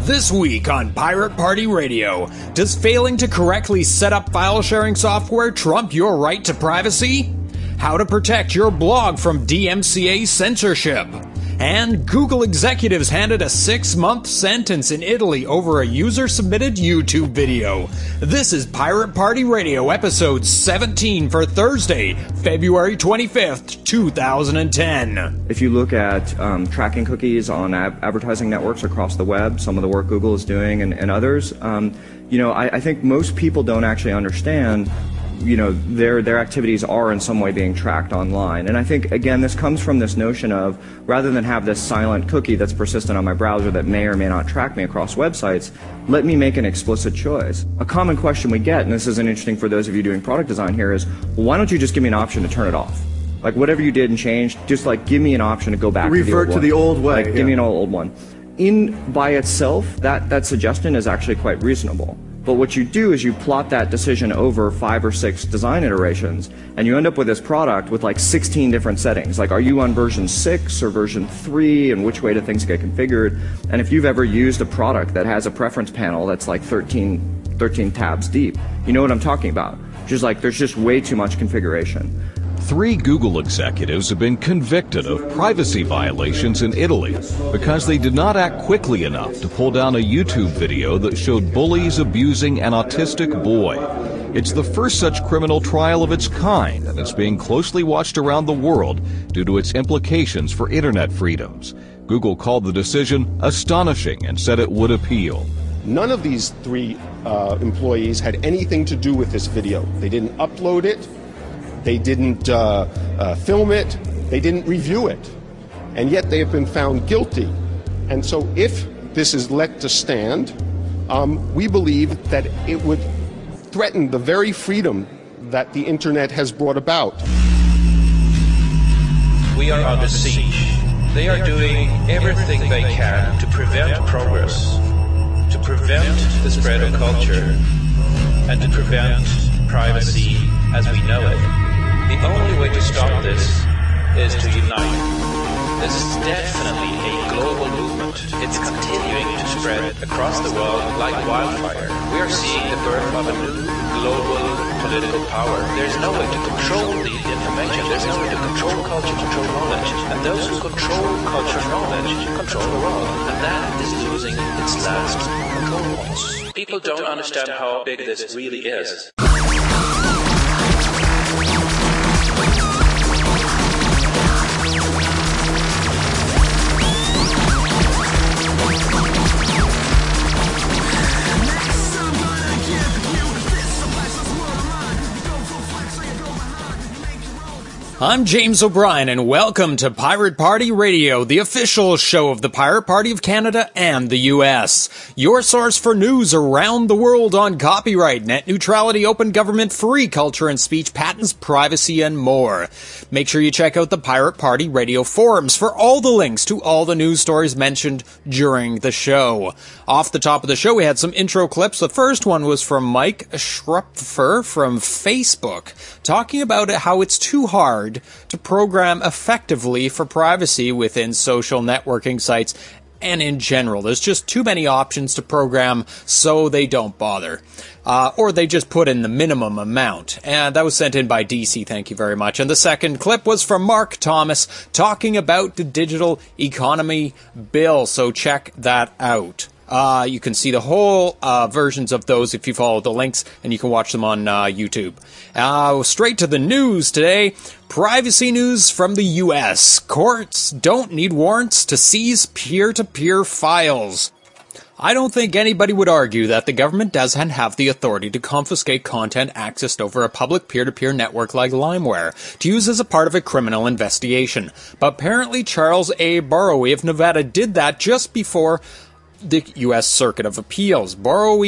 This week on Pirate Party Radio, does failing to correctly set up file sharing software trump your right to privacy? How to protect your blog from DMCA censorship? And Google executives handed a 6-month sentence in Italy over a user-submitted YouTube video. This is Pirate Party Radio, episode 17 for Thursday, February 25th, 2010. If you look at tracking cookies on advertising networks across the web, some of the work Google is doing and others, I think most people don't actually understand their activities are in some way being tracked online. And I think, again, this comes from this notion of, rather than have this silent cookie that's persistent on my browser that may or may not track me across websites, let me make an explicit choice. A common question we get, and this isn't interesting for those of you doing product design here, is, well, why don't you just give me an option to turn it off? Like, whatever you did and changed, just give me an option to go back Revert to the old way. Give me an old one. By itself, that suggestion is actually quite reasonable. But what you do is you plot that decision over 5 or 6 design iterations, and you end up with this product with 16 different settings. Are you on version 6 or version 3, and which way do things get configured? And if you've ever used a product that has a preference panel that's 13 tabs deep, you know what I'm talking about. Just there's just way too much configuration. 3 Google executives have been convicted of privacy violations in Italy because they did not act quickly enough to pull down a YouTube video that showed bullies abusing an autistic boy. It's the first such criminal trial of its kind, and it's being closely watched around the world due to its implications for internet freedoms. Google called the decision astonishing and said it would appeal. None of these 3 employees had anything to do with this video. They didn't upload it. They didn't film it. They didn't review it. And yet they have been found guilty. And so if this is let to stand, we believe that it would threaten the very freedom that the Internet has brought about. We are under siege. They are doing everything they can to prevent progress, to prevent the spread of culture, and to prevent privacy as we know it. The only way to stop this is to unite. This is definitely a global movement. It's continuing to spread across the world like wildfire. We are seeing the birth of a new global political power. There's no way to control the information. There's no way to control culture, control knowledge. And those who control culture and knowledge control the world. And that is losing its last control points. People don't understand how big this really is. I'm James O'Brien, and welcome to Pirate Party Radio, the official show of the Pirate Party of Canada and the U.S. Your source for news around the world on copyright, net neutrality, open government, free culture and speech, patents, privacy, and more. Make sure you check out the Pirate Party Radio forums for all the links to all the news stories mentioned during the show. Off the top of the show, we had some intro clips. The first one was from Mike Schrupfer from Facebook, talking about how it's too hard to program effectively for privacy within social networking sites and in general. There's just too many options to program, so they don't bother. Or they just put in the minimum amount. And that was sent in by DC, thank you very much. And the second clip was from Mark Thomas talking about the digital economy bill, so check that out. You can see the whole versions of those if you follow the links, and you can watch them on YouTube. Straight to the news today. Privacy news from the U.S. Courts don't need warrants to seize peer-to-peer files. I don't think anybody would argue that the government doesn't have the authority to confiscate content accessed over a public peer-to-peer network like LimeWire to use as a part of a criminal investigation. But apparently Charles A. Borrowy of Nevada did that just before the U.S. Circuit of Appeals. Borrowy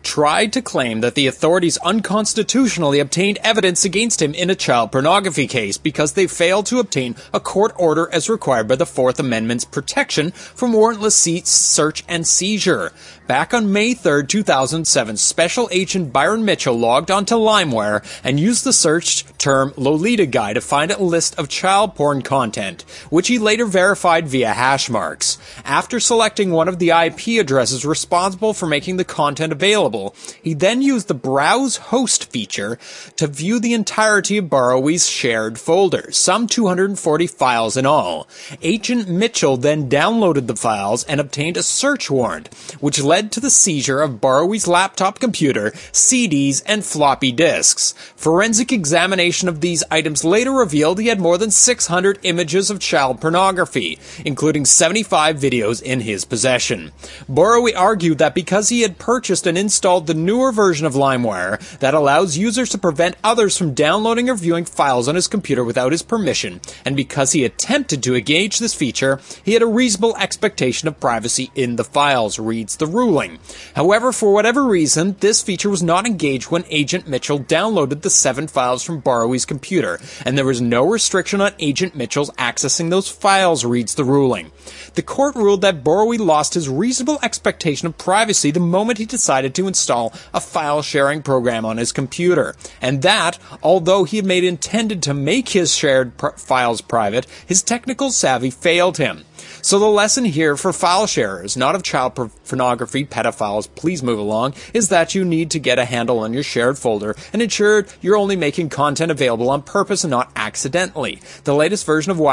tried to claim that the authorities unconstitutionally obtained evidence against him in a child pornography case because they failed to obtain a court order as required by the Fourth Amendment's protection from warrantless search and seizure. Back on May 3, 2007, Special Agent Byron Mitchell logged onto LimeWire and used the search term Lolita Guy to find a list of child porn content, which he later verified via hash marks. After selecting one of the IP addresses responsible for making the content available, he then used the Browse Host feature to view the entirety of Borrowie's shared folders, some 240 files in all. Agent Mitchell then downloaded the files and obtained a search warrant, which led to the seizure of Borrowie's laptop computer, CDs, and floppy disks. Forensic examination of these items later revealed he had more than 600 images of child pornography, including 75 videos in his possession. Borrowie argued that because he had purchased and installed the newer version of LimeWire that allows users to prevent others from downloading or viewing files on his computer without his permission, and because he attempted to engage this feature, he had a reasonable expectation of privacy in the files, reads the ruling. However, for whatever reason, this feature was not engaged when Agent Mitchell downloaded the 7 files from Borrowie's computer, and there was no restriction on Agent Mitchell's accessing those files, reads the ruling. The court ruled that Borrowie lost his reasonable expectation of privacy the moment he decided to install a file-sharing program on his computer, and that, although he had intended to make his shared files private, his technical savvy failed him. So the lesson here for file sharers, not of child pornography pedophiles, please move along, is that you need to get a handle on your shared folder and ensure you're only making content available on purpose and not accidentally. The latest version of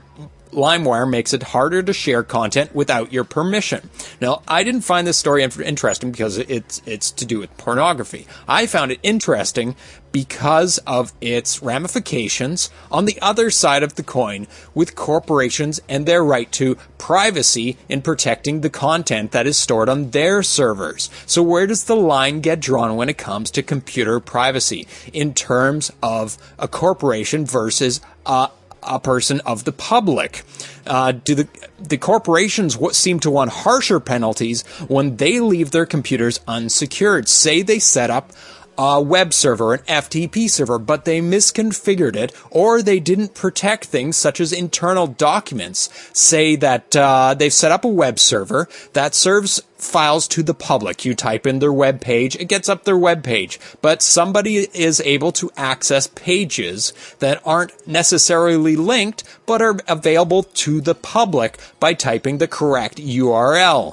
LimeWire makes it harder to share content without your permission. Now, I didn't find this story interesting because it's to do with pornography. I found it interesting because of its ramifications on the other side of the coin with corporations and their right to privacy in protecting the content that is stored on their servers. So where does the line get drawn when it comes to computer privacy in terms of a corporation versus a person of the public? Do the corporations seem to want harsher penalties when they leave their computers unsecured? Say they set up a web server, an FTP server, but they misconfigured it, or they didn't protect things such as internal documents. Say that they've set up a web server that serves files to the public. You type in their web page, it gets up their web page, but somebody is able to access pages that aren't necessarily linked, but are available to the public by typing the correct URL.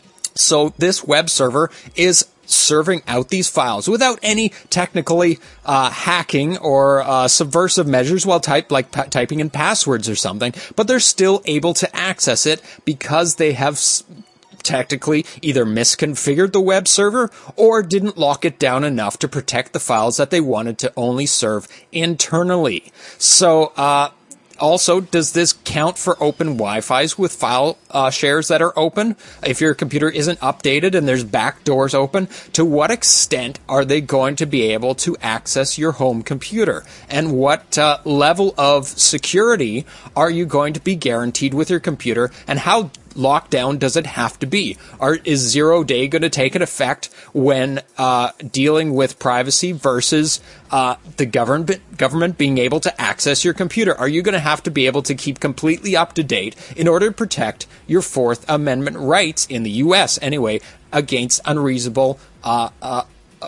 So this web server is serving out these files without any technically hacking or subversive measures while typing in passwords or something, but they're still able to access it because they have technically either misconfigured the web server or didn't lock it down enough to protect the files that they wanted to only serve internally. So, also, does this count for open Wi-Fis with file shares that are open? If your computer isn't updated and there's back doors open, to what extent are they going to be able to access your home computer? And what level of security are you going to be guaranteed with your computer? And how locked down does it have to be? Is 0 day going to take an effect when dealing with privacy versus the government being able to access your computer? Are you going to have to be able to keep completely up to date in order to protect your Fourth Amendment rights in the U.S. anyway against unreasonable a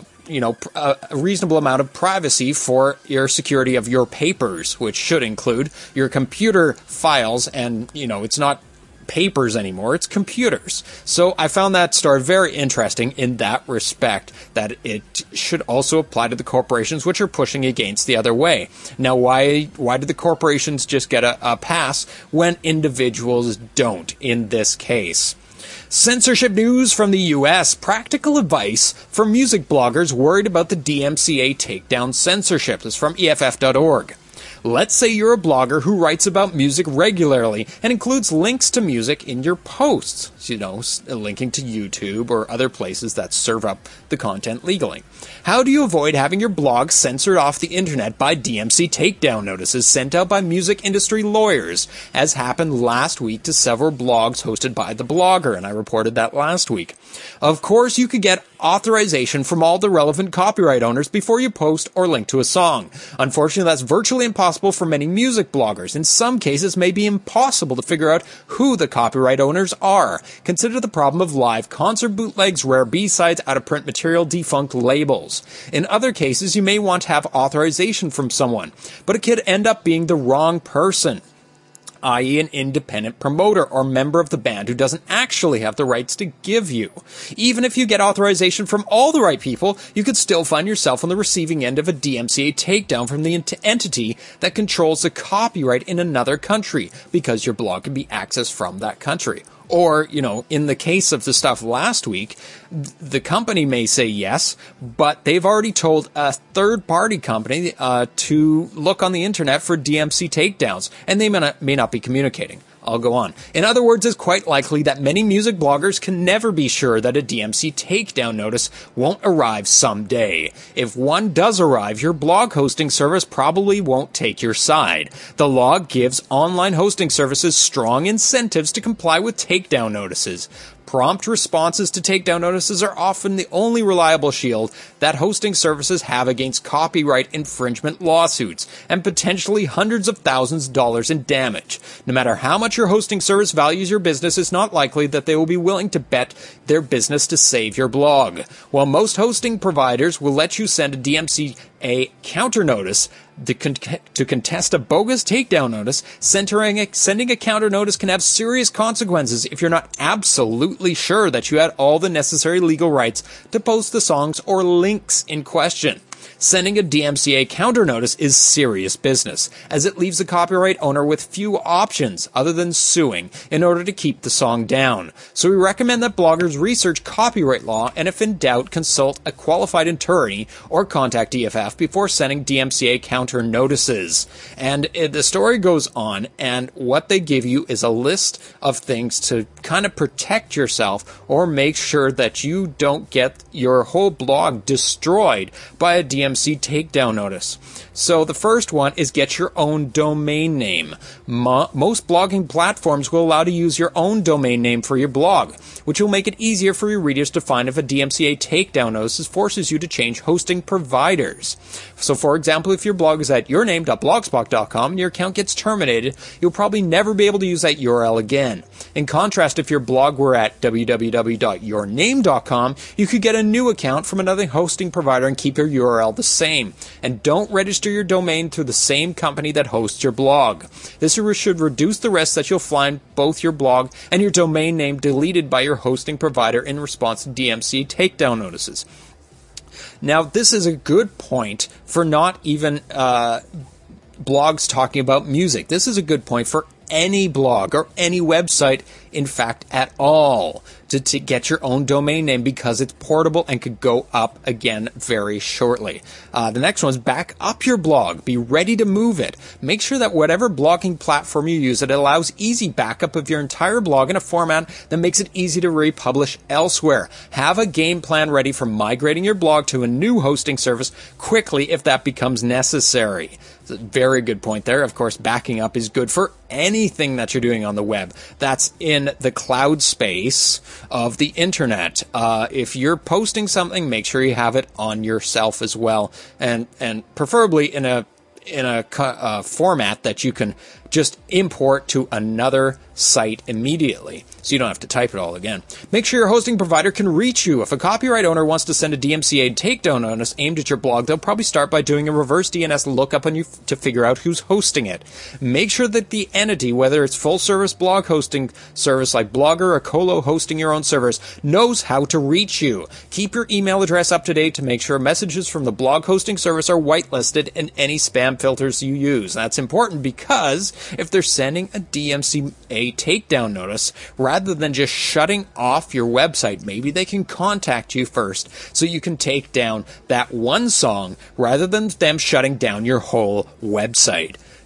reasonable amount of privacy for your security of your papers, which should include your computer files, and it's not papers anymore, it's computers. So I found that story very interesting in that respect, that it should also apply to the corporations which are pushing against the other way. Now, why do the corporations just get a pass when individuals don't in this case? Censorship news from the U.S. Practical advice for music bloggers worried about the DMCA takedown censorship. This is from EFF.org. Let's say you're a blogger who writes about music regularly and includes links to music in your posts, linking to YouTube or other places that serve up the content legally. How do you avoid having your blog censored off the internet by DMC takedown notices sent out by music industry lawyers, as happened last week to several blogs hosted by The Blogger, and I reported that last week? Of course, you could get authorization from all the relevant copyright owners before you post or link to a song. Unfortunately, that's virtually impossible for many music bloggers. In some cases, it may be impossible to figure out who the copyright owners are. Consider the problem of live concert bootlegs, rare B-sides, out-of-print material, defunct labels. In other cases, you may want to have authorization from someone, but it could end up being the wrong person, i.e. an independent promoter or member of the band who doesn't actually have the rights to give you. Even if you get authorization from all the right people, you could still find yourself on the receiving end of a DMCA takedown from the entity that controls the copyright in another country, because your blog can be accessed from that country. Or, in the case of the stuff last week, the company may say yes, but they've already told a third-party company to look on the internet for DMC takedowns, and they may not be communicating. I'll go on. In other words, it's quite likely that many music bloggers can never be sure that a DMC takedown notice won't arrive someday. If one does arrive, your blog hosting service probably won't take your side. The law gives online hosting services strong incentives to comply with takedown notices. Prompt responses to takedown notices are often the only reliable shield that hosting services have against copyright infringement lawsuits and potentially hundreds of thousands of dollars in damage. No matter how much your hosting service values your business, it's not likely that they will be willing to bet their business to save your blog. While most hosting providers will let you send a DMCA counter notice to contest a bogus takedown notice, sending a counter notice can have serious consequences if you're not absolutely sure that you had all the necessary legal rights to post the songs or links in question. Sending a DMCA counter notice is serious business, as it leaves the copyright owner with few options other than suing in order to keep the song down. So we recommend that bloggers research copyright law, and if in doubt, consult a qualified attorney or contact DFF before sending DMCA counter notices. And the story goes on, and what they give you is a list of things to kind of protect yourself or make sure that you don't get your whole blog destroyed by a DMCA takedown notice. So the first one is get your own domain name. Most blogging platforms will allow you to use your own domain name for your blog, which will make it easier for your readers to find if a DMCA takedown notice forces you to change hosting providers. So for example, if your blog is at yourname.blogspot.com and your account gets terminated, you'll probably never be able to use that URL again. In contrast, if your blog were at www.yourname.com, you could get a new account from another hosting provider and keep your URL the same. And don't register your domain through the same company that hosts your blog. This should reduce the risk that you'll find both your blog and your domain name deleted by your hosting provider in response to DMCA takedown notices. Now, this is a good point for not even blogs talking about music. This is a good point for any blog or any website, in fact, at all, to get your own domain name, because it's portable and could go up again very shortly. The next one is back up your blog. Be ready to move it. Make sure that whatever blogging platform you use, it allows easy backup of your entire blog in a format that makes it easy to republish elsewhere. Have a game plan ready for migrating your blog to a new hosting service quickly if that becomes necessary. It's a very good point there. Of course, backing up is good for anything that you're doing on the web. That's in the cloud space of the internet. If you're posting something, make sure you have it on yourself as well, and preferably in a format that you can just import to another site immediately, so you don't have to type it all again. Make sure your hosting provider can reach you. If a copyright owner wants to send a DMCA takedown notice aimed at your blog, they'll probably start by doing a reverse DNS lookup on you to figure out who's hosting it. Make sure that the entity, whether it's full-service blog hosting service like Blogger or Colo hosting your own servers, knows how to reach you. Keep your email address up to date to make sure messages from the blog hosting service are whitelisted in any spam filters you use. That's important because if they're sending a DMCA takedown notice, rather than just shutting off your website, maybe they can contact you first so you can take down that one song rather than them shutting down your whole website.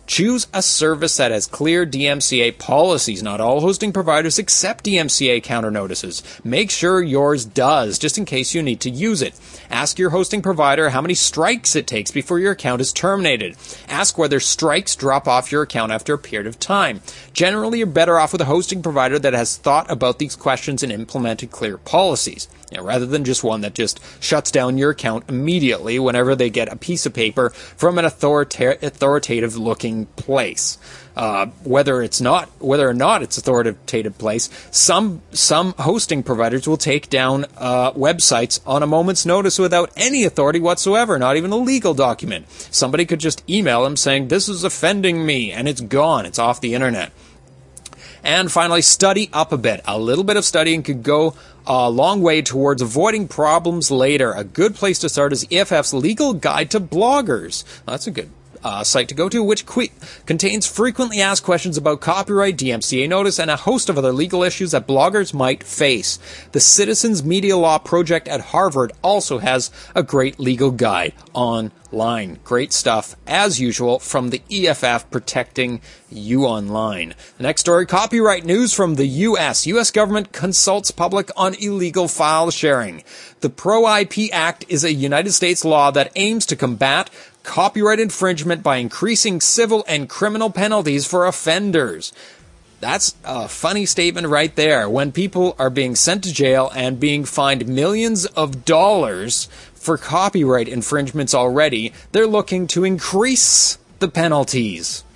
Choose a service that has clear DMCA policies. Not all hosting providers accept DMCA counter notices. Make sure yours does, just in case you need to use it. Ask your hosting provider how many strikes it takes before your account is terminated. Ask whether strikes drop off your account after a period of time. Generally, you're better off with a hosting provider that has thought about these questions and implemented clear policies, rather than just one that just shuts down your account immediately whenever they get a piece of paper from an authoritative-looking place. Whether or not it's authoritative place, some hosting providers will take down websites on a moment's notice without any authority whatsoever, not even a legal document. Somebody could just email them saying, "This is offending me," and it's gone. It's off the internet. And finally, study up a bit. A little bit of studying could go a long way towards avoiding problems later. A good place to start is EFF's Legal Guide to Bloggers. That's a good site to go to, which contains frequently asked questions about copyright, DMCA notice, and a host of other legal issues that bloggers might face. The Citizens Media Law Project at Harvard also has a great legal guide online. Great stuff, as usual, from the EFF protecting you online. The next story, copyright news from the U.S. U.S. government consults public on illegal file sharing. The Pro-IP Act is a United States law that aims to combat copyright infringement by increasing civil and criminal penalties for offenders. That's a funny statement right there. When people are being sent to jail and being fined millions of dollars for copyright infringements already, they're looking to increase the penalties.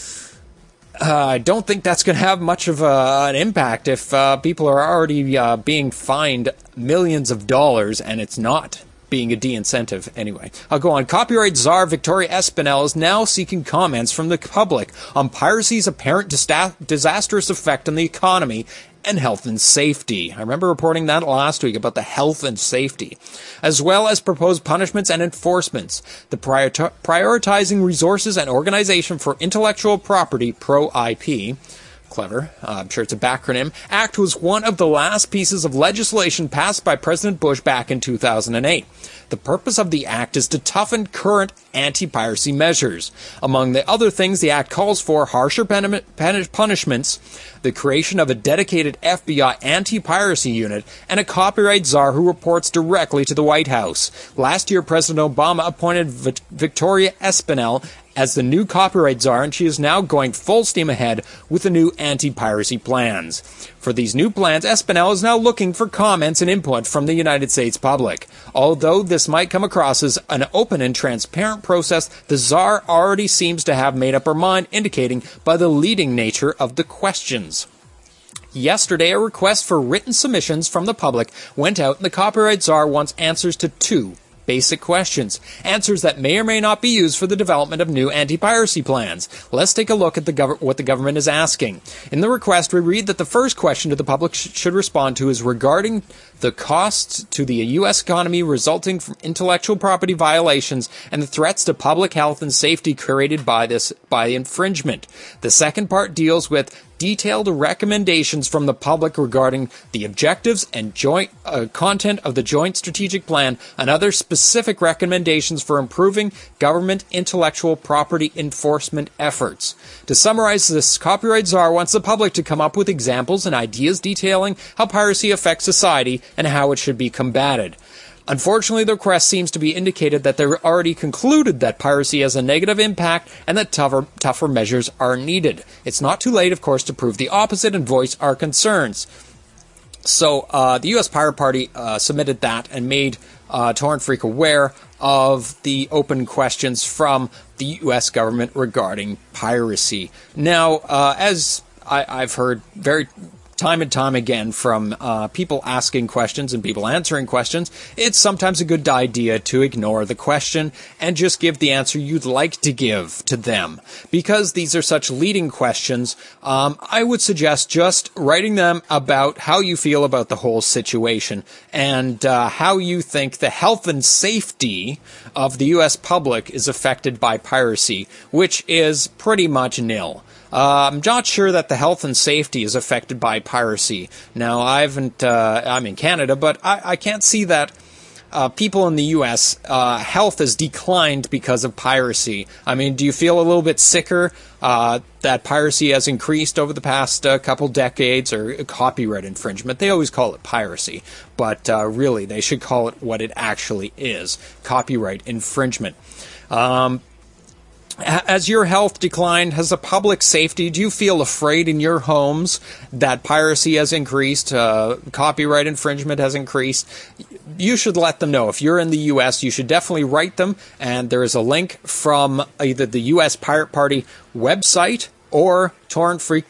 I don't think that's going to have much of an impact if people are already being fined millions of dollars and it's not being a de-incentive. Anyway, I'll go on. Copyright czar Victoria Espinel is now seeking comments from the public on piracy's apparent disastrous effect on the economy and health and safety. I remember reporting that last week about the health and safety, as well as proposed punishments and enforcements. The Prioritizing Resources and Organization for Intellectual Property, Pro-IP, clever, I'm sure it's a backronym, Act was one of the last pieces of legislation passed by President Bush back in 2008. The purpose of the Act is to toughen current anti-piracy measures. Among the other things, the Act calls for harsher punishments, the creation of a dedicated FBI anti-piracy unit, and a copyright czar who reports directly to the White House. Last year, President Obama appointed Victoria Espinel as the new copyright czar, and she is now going full steam ahead with the new anti-piracy plans. For these new plans, Espinel is now looking for comments and input from the United States public. Although this might come across as an open and transparent process, the czar already seems to have made up her mind, indicating by the leading nature of the questions. Yesterday, a request for written submissions from the public went out, and the copyright czar wants answers to two basic questions. Answers that may or may not be used for the development of new anti-piracy plans. Let's take a look at what the government is asking. In the request, we read that the first question to the public should respond to is regarding the costs to the U.S. economy resulting from intellectual property violations and the threats to public health and safety created by infringement. The second part deals with detailed recommendations from the public regarding the objectives and joint content of the Joint Strategic Plan and other specific recommendations for improving government intellectual property enforcement efforts. To summarize, this copyright czar wants the public to come up with examples and ideas detailing how piracy affects society and how it should be combated. Unfortunately, the request seems to be indicated that they already concluded that piracy has a negative impact and that tougher measures are needed. It's not too late, of course, to prove the opposite and voice our concerns. So the U.S. Pirate Party submitted that and made Torrent Freak aware of the open questions from the U.S. government regarding piracy. Now, as I've heard very time and time again from people asking questions and people answering questions, it's sometimes a good idea to ignore the question and just give the answer you'd like to give to them. Because these are such leading questions, I would suggest just writing them about how you feel about the whole situation and how you think the health and safety of the U.S. public is affected by piracy, which is pretty much nil. I'm not sure that the health and safety is affected by piracy. Now, I'm in Canada, but I can't see that people in the U.S., health has declined because of piracy. I mean, do you feel a little bit sicker that piracy has increased over the past couple decades, or copyright infringement? They always call it piracy, but really they should call it what it actually is, copyright infringement. Has your health declined? Has the public safety, do you feel afraid in your homes that piracy has increased, copyright infringement has increased? You should let them know. If you're in the U.S., you should definitely write them, and there is a link from either the U.S. Pirate Party website or Torrent Freak,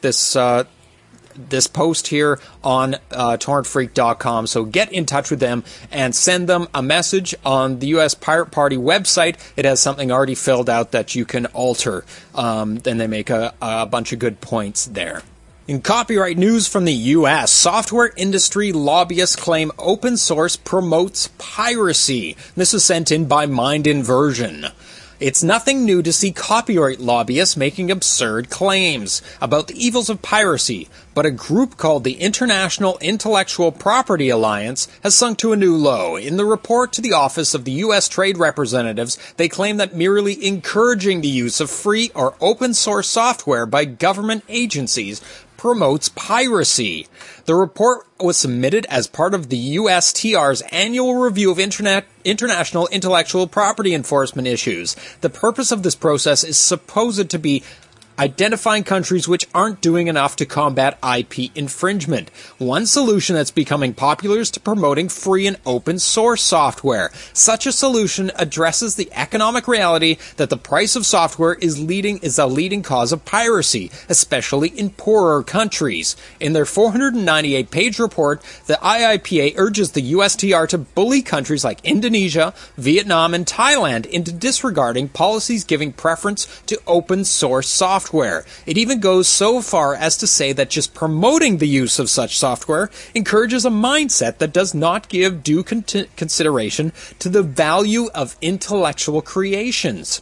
this post here on torrentfreak.com. So get in touch with them and send them a message on the U.S. Pirate Party website. It has something already filled out that you can alter. Then they make a bunch of good points there. In copyright news from the U.S., software industry lobbyists claim open source promotes piracy. This is sent in by Mind Inversion. It's nothing new to see copyright lobbyists making absurd claims about the evils of piracy, but a group called the International Intellectual Property Alliance has sunk to a new low. In the report to the Office of the U.S. Trade Representatives, they claim that merely encouraging the use of free or open source software by government agencies promotes piracy. The report was submitted as part of the USTR's annual review of international intellectual property enforcement issues. The purpose of this process is supposed to be identifying countries which aren't doing enough to combat IP infringement. One solution that's becoming popular is to promoting free and open source software. Such a solution addresses the economic reality that the price of software is a leading cause of piracy, especially in poorer countries. In their 498-page report, the IIPA urges the USTR to bully countries like Indonesia, Vietnam, and Thailand into disregarding policies giving preference to open source software. It even goes so far as to say that just promoting the use of such software encourages a mindset that does not give due consideration to the value of intellectual creations.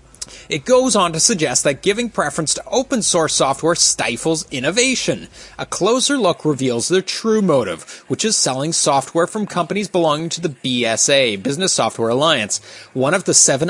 It goes on to suggest that giving preference to open source software stifles innovation. A closer look reveals their true motive, which is selling software from companies belonging to the BSA, Business Software Alliance, one of the 7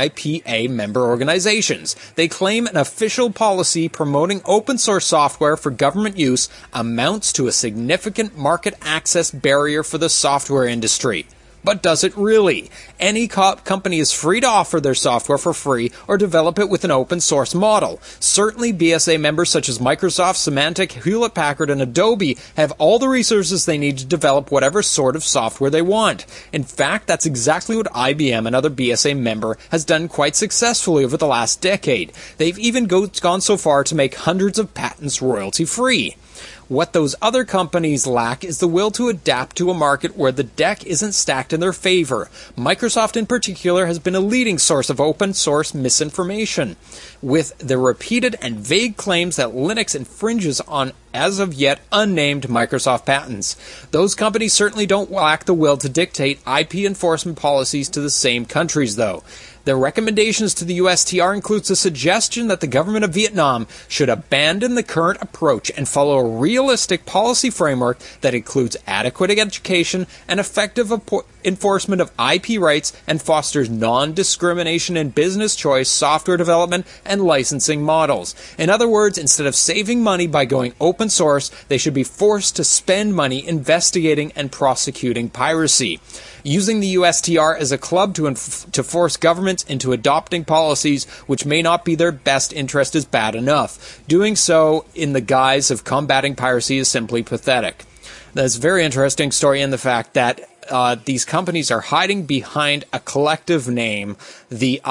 IIPA member organizations. They claim an official policy promoting open source software for government use amounts to a significant market access barrier for the software industry. But does it really? Any company is free to offer their software for free or develop it with an open source model. Certainly BSA members such as Microsoft, Symantec, Hewlett-Packard, and Adobe have all the resources they need to develop whatever sort of software they want. In fact, that's exactly what IBM, another BSA member, has done quite successfully over the last decade. They've even gone so far to make hundreds of patents royalty-free. What those other companies lack is the will to adapt to a market where the deck isn't stacked in their favor. Microsoft in particular has been a leading source of open source misinformation, with the repeated and vague claims that Linux infringes on as of yet unnamed Microsoft patents. Those companies certainly don't lack the will to dictate IP enforcement policies to the same countries, though. The recommendations to the USTR includes a suggestion that the government of Vietnam should abandon the current approach and follow a realistic policy framework that includes adequate education and effective enforcement of IP rights and fosters non-discrimination in business choice, software development, and licensing models. In other words, instead of saving money by going open source, they should be forced to spend money investigating and prosecuting piracy. Using the USTR as a club to force governments into adopting policies which may not be their best interest is bad enough. Doing so in the guise of combating piracy is simply pathetic. That's a very interesting story in the fact that these companies are hiding behind a collective name, the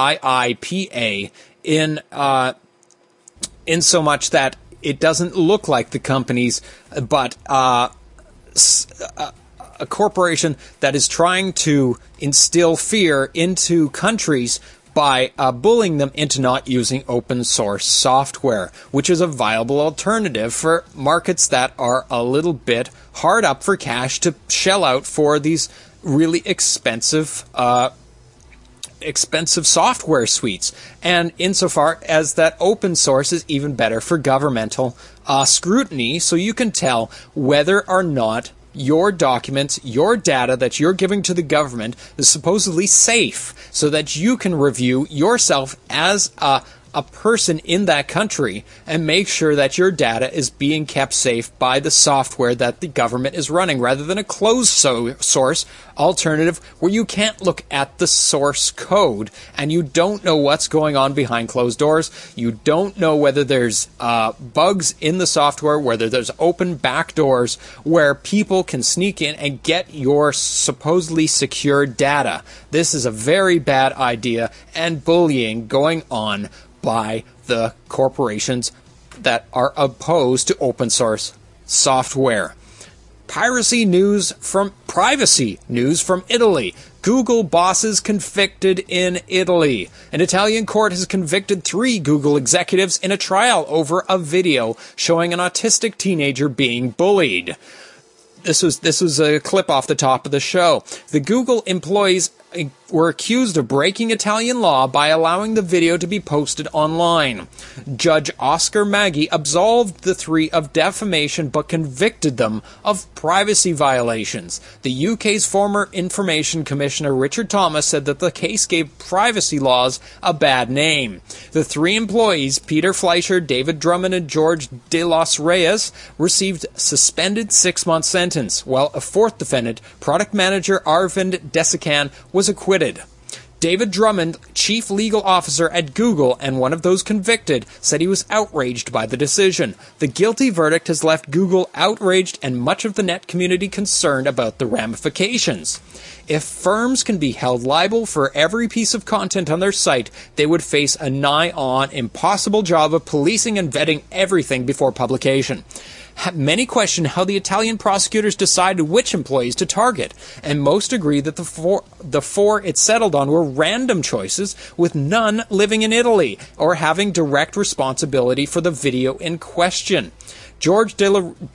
IIPA, in so much that it doesn't look like the companies, but a corporation that is trying to instill fear into countries by bullying them into not using open source software, which is a viable alternative for markets that are a little bit hard up for cash to shell out for these really expensive software suites. And insofar as that open source is even better for governmental scrutiny, so you can tell whether or not your documents, your data that you're giving to the government is supposedly safe so that you can review yourself as a person in that country and make sure that your data is being kept safe by the software that the government is running, rather than a closed source alternative where you can't look at the source code and you don't know what's going on behind closed doors. You don't know whether there's bugs in the software, whether there's open back doors where people can sneak in and get your supposedly secure data. This is a very bad idea and bullying going on by the corporations that are opposed to open source software. Privacy news from Italy. Google bosses convicted in Italy. An Italian court has convicted 3 Google executives in a trial over a video showing an autistic teenager being bullied. This was a clip off the top of the show. The Google employees were accused of breaking Italian law by allowing the video to be posted online. Judge Oscar Maggi absolved the 3 of defamation but convicted them of privacy violations. The UK's former Information Commissioner Richard Thomas said that the case gave privacy laws a bad name. The 3 employees, Peter Fleischer, David Drummond, and George de los Reyes, received suspended 6-month sentence, while a 4th defendant, product manager Arvind Desikan, was acquitted. David Drummond, chief legal officer at Google and one of those convicted, said he was outraged by the decision. The guilty verdict has left Google outraged and much of the net community concerned about the ramifications. If firms can be held liable for every piece of content on their site, they would face a nigh-on impossible job of policing and vetting everything before publication. Many question how the Italian prosecutors decided which employees to target, and most agree that the four it settled on were random choices, with none living in Italy or having direct responsibility for the video in question. George de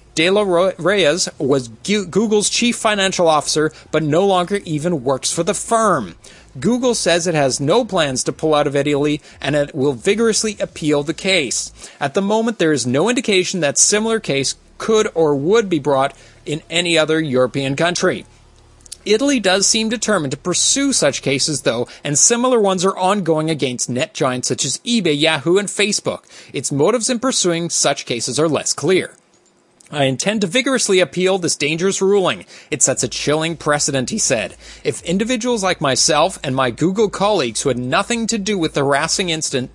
la Reyes was Google's chief financial officer, but no longer even works for the firm. Google says it has no plans to pull out of Italy, and it will vigorously appeal the case. At the moment, there is no indication that similar case could or would be brought in any other European country. Italy does seem determined to pursue such cases, though, and similar ones are ongoing against net giants such as eBay, Yahoo, and Facebook. Its motives in pursuing such cases are less clear. I intend to vigorously appeal this dangerous ruling. It sets a chilling precedent, he said. If individuals like myself and my Google colleagues who had nothing to do with the harassing incident,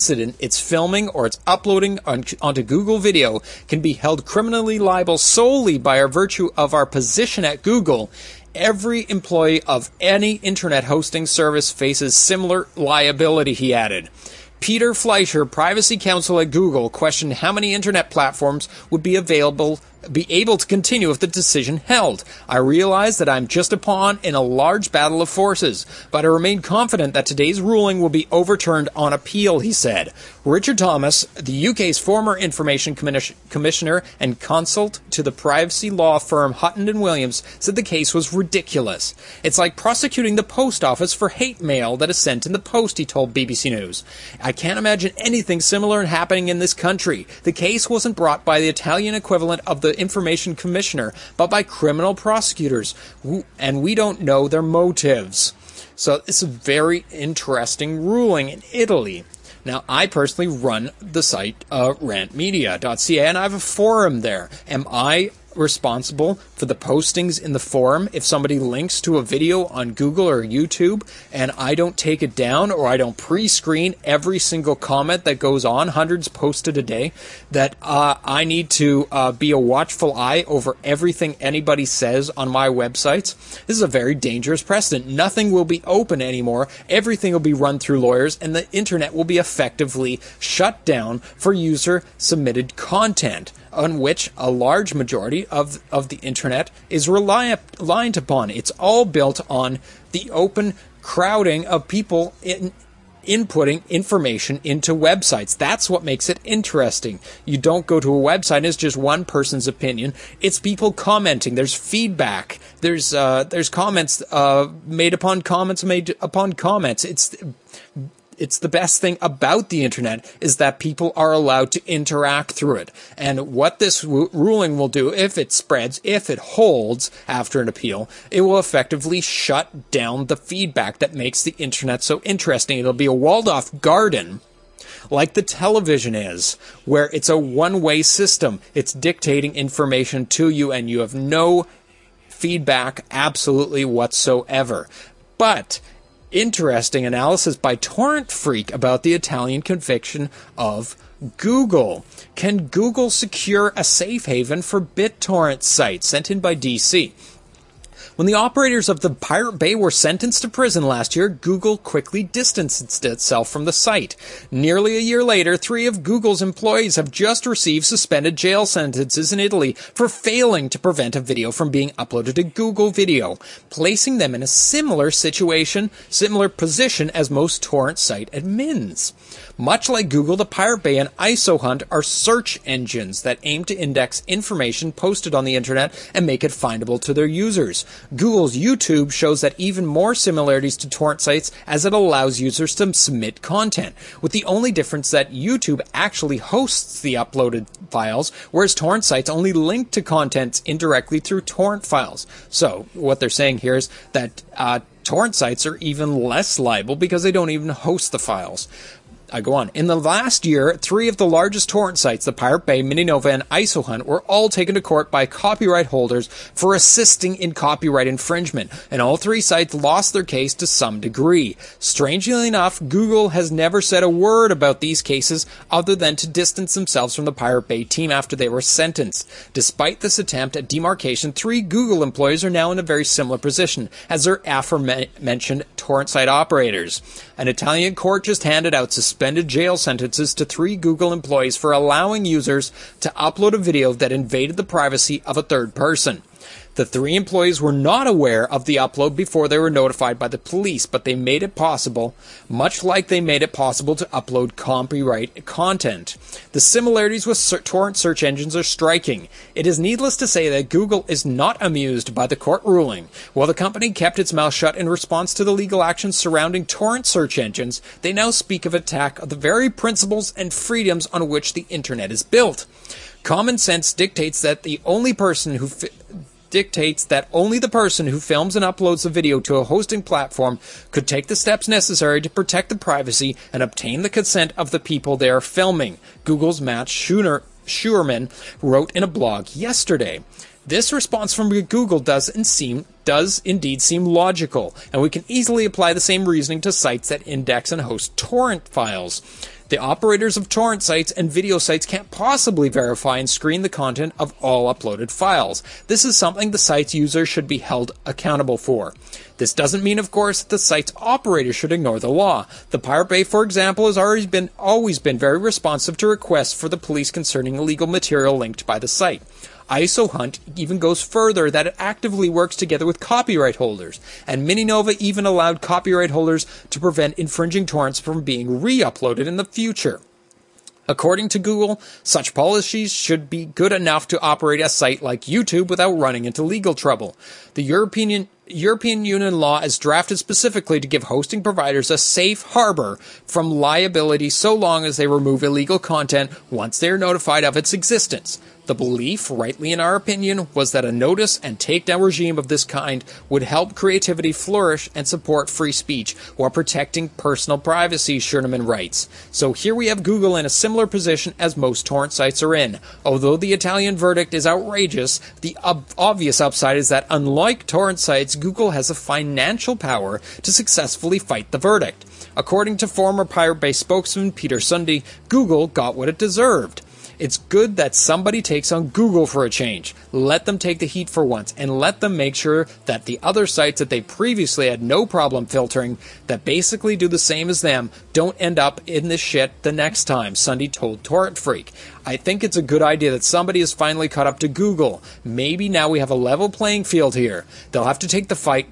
its filming, or its uploading onto Google Video can be held criminally liable solely by virtue of our position at Google, every employee of any internet hosting service faces similar liability, he added. Peter Fleischer, privacy counsel at Google, questioned how many internet platforms would be able to continue if the decision held. I realize that I'm just a pawn in a large battle of forces, but I remain confident that today's ruling will be overturned on appeal, he said. Richard Thomas, the UK's former information commissioner and consult to the privacy law firm Hutton and Williams, said the case was ridiculous. It's like prosecuting the post office for hate mail that is sent in the post, he told BBC News. I can't imagine anything similar happening in this country. The case wasn't brought by the Italian equivalent of the information commissioner, but by criminal prosecutors, and we don't know their motives. So it's a very interesting ruling in Italy. Now, I personally run the site rantmedia.ca, and I have a forum there. Am I responsible for the postings in the forum if somebody links to a video on Google or YouTube and I don't take it down, or I don't pre-screen every single comment that goes on, hundreds posted a day, that I need to be a watchful eye over everything anybody says on my websites? This is a very dangerous precedent. Nothing will be open anymore. Everything will be run through lawyers, and the internet will be effectively shut down for user-submitted content, on which a large majority of the internet is reliant upon. It's all built on the open crowding of people inputting information into websites. That's what makes it interesting. You don't go to a website and it's just one person's opinion. It's people commenting. There's feedback. There's comments made upon comments made upon comments. it's the best thing about the internet is that people are allowed to interact through it. And what this ruling will do, if it spreads, if it holds after an appeal, it will effectively shut down the feedback that makes the internet so interesting. It'll be a walled-off garden, like the television is, where it's a one-way system. It's dictating information to you, and you have no feedback absolutely whatsoever. But interesting analysis by Torrent Freak about the Italian conviction of Google. Can Google secure a safe haven for BitTorrent sites? Sent in by DC. When the operators of the Pirate Bay were sentenced to prison last year, Google quickly distanced itself from the site. Nearly a year later, 3 of Google's employees have just received suspended jail sentences in Italy for failing to prevent a video from being uploaded to Google Video, placing them in a similar position as most torrent site admins. Much like Google, the Pirate Bay and IsoHunt are search engines that aim to index information posted on the internet and make it findable to their users. Google's YouTube shows that even more similarities to torrent sites, as it allows users to submit content, with the only difference that YouTube actually hosts the uploaded files, whereas torrent sites only link to contents indirectly through torrent files. So what they're saying here is that torrent sites are even less liable because they don't even host the files. I go on. In the last year, 3 of the largest torrent sites, the Pirate Bay, Mininova, and IsoHunt, were all taken to court by copyright holders for assisting in copyright infringement, and all 3 sites lost their case to some degree. Strangely enough, Google has never said a word about these cases other than to distance themselves from the Pirate Bay team after they were sentenced. Despite this attempt at demarcation, 3 Google employees are now in a very similar position as their aforementioned torrent site operators. An Italian court just handed out suspended jail sentences to 3 Google employees for allowing users to upload a video that invaded the privacy of a third person. The 3 employees were not aware of the upload before they were notified by the police, but they made it possible, much like they made it possible to upload copyright content. The similarities with torrent search engines are striking. It is needless to say that Google is not amused by the court ruling. While the company kept its mouth shut in response to the legal actions surrounding torrent search engines, they now speak of attack of the very principles and freedoms on which the internet is built. Common sense dictates that only the person who films and uploads the video to a hosting platform could take the steps necessary to protect the privacy and obtain the consent of the people they are filming, Google's Matt Schuerman wrote in a blog yesterday. This response from Google does indeed seem logical, and we can easily apply the same reasoning to sites that index and host torrent files. The operators of torrent sites and video sites can't possibly verify and screen the content of all uploaded files. This is something the site's users should be held accountable for. This doesn't mean, of course, that the site's operators should ignore the law. The Pirate Bay, for example, has always been very responsive to requests for the police concerning illegal material linked by the site. IsoHunt even goes further, that it actively works together with copyright holders, and Mininova even allowed copyright holders to prevent infringing torrents from being re-uploaded in the future. According to Google, such policies should be good enough to operate a site like YouTube without running into legal trouble. The European Union law is drafted specifically to give hosting providers a safe harbor from liability so long as they remove illegal content once they are notified of its existence. The belief, rightly in our opinion, was that a notice and takedown regime of this kind would help creativity flourish and support free speech while protecting personal privacy, Schuerman writes. So here we have Google in a similar position as most torrent sites are in. Although the Italian verdict is outrageous, the obvious upside is that unlike torrent sites, Google has the financial power to successfully fight the verdict. According to former Pirate Bay spokesman Peter Sunde, Google got what it deserved. It's good that somebody takes on Google for a change. Let them take the heat for once, and let them make sure that the other sites that they previously had no problem filtering, that basically do the same as them, don't end up in this shit the next time, Sunde told Torrent Freak. I think it's a good idea that somebody has finally caught up to Google. Maybe now we have a level playing field here. They'll have to take the fight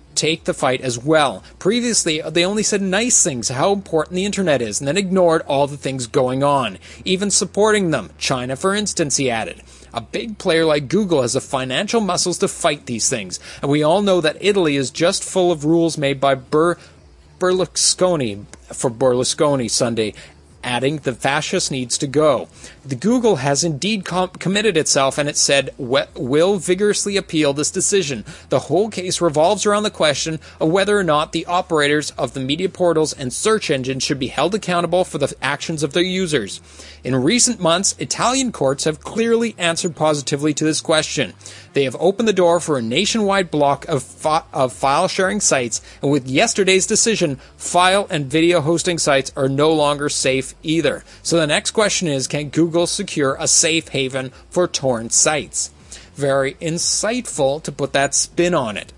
as well. Previously, they only said nice things, how important the internet is, and then ignored all the things going on, even supporting them. China, for instance, he added. A big player like Google has the financial muscles to fight these things, and we all know that Italy is just full of rules made by Berlusconi Sunday, adding the fascist needs to go. The Google has indeed committed itself, and it said will vigorously appeal this decision. The whole case revolves around the question of whether or not the operators of the media portals and search engines should be held accountable for the actions of their users. In recent months, Italian courts have clearly answered positively to this question. They have opened the door for a nationwide block of file-sharing sites, and with yesterday's decision, file and video hosting sites are no longer safe either. So the next question is, can Google secure a safe haven for torrent sites? Very insightful to put that spin on it.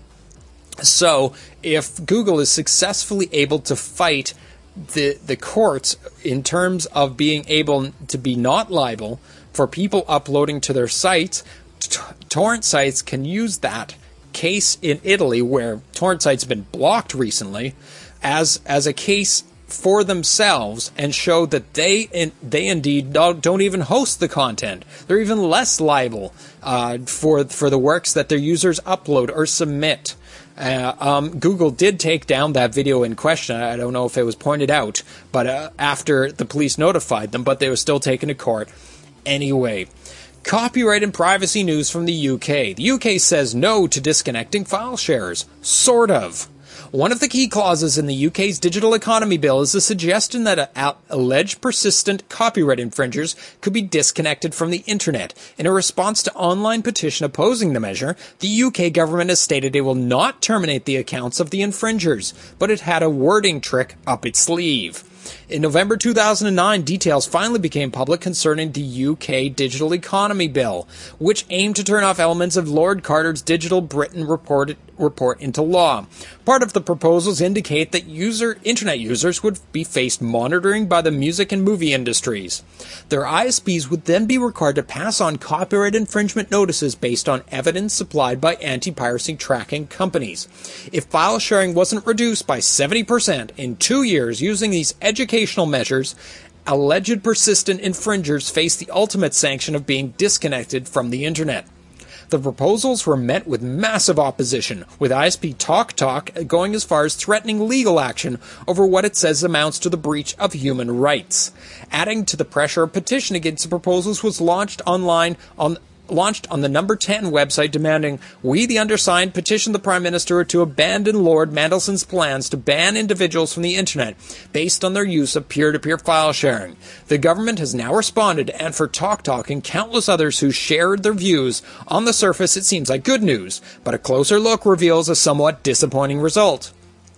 So if Google is successfully able to fight the courts in terms of being able to be not liable for people uploading to their sites, torrent sites can use that case in Italy, where torrent sites have been blocked recently, as a case for themselves, and show that they indeed don't even host the content. They're even less liable for the works that their users upload or submit. Google did take down that video in question. I don't know if it was pointed out, but after the police notified them, but they were still taken to court anyway. Copyright and privacy news from the UK. The UK says no to disconnecting file sharers. Sort of. One of the key clauses in the UK's Digital Economy Bill is the suggestion that alleged persistent copyright infringers could be disconnected from the internet. In a response to online petition opposing the measure, the UK government has stated it will not terminate the accounts of the infringers, but it had a wording trick up its sleeve. In November 2009, details finally became public concerning the UK Digital Economy Bill, which aimed to turn off elements of Lord Carter's Digital Britain report into law. Part of the proposals indicate that internet users would be faced monitoring by the music and movie industries. Their ISPs would then be required to pass on copyright infringement notices based on evidence supplied by anti-piracy tracking companies. If file sharing wasn't reduced by 70% in 2 years using these educational measures, alleged persistent infringers face the ultimate sanction of being disconnected from the internet. The proposals were met with massive opposition, with ISP TalkTalk going as far as threatening legal action over what it says amounts to the breach of human rights. Adding to the pressure, a petition against the proposals was launched on the Number 10 website, demanding, "We, the undersigned, petition the Prime Minister to abandon Lord Mandelson's plans to ban individuals from the internet based on their use of peer-to-peer file sharing." The government has now responded, and for TalkTalk and countless others who shared their views, on the surface it seems like good news, but a closer look reveals a somewhat disappointing result.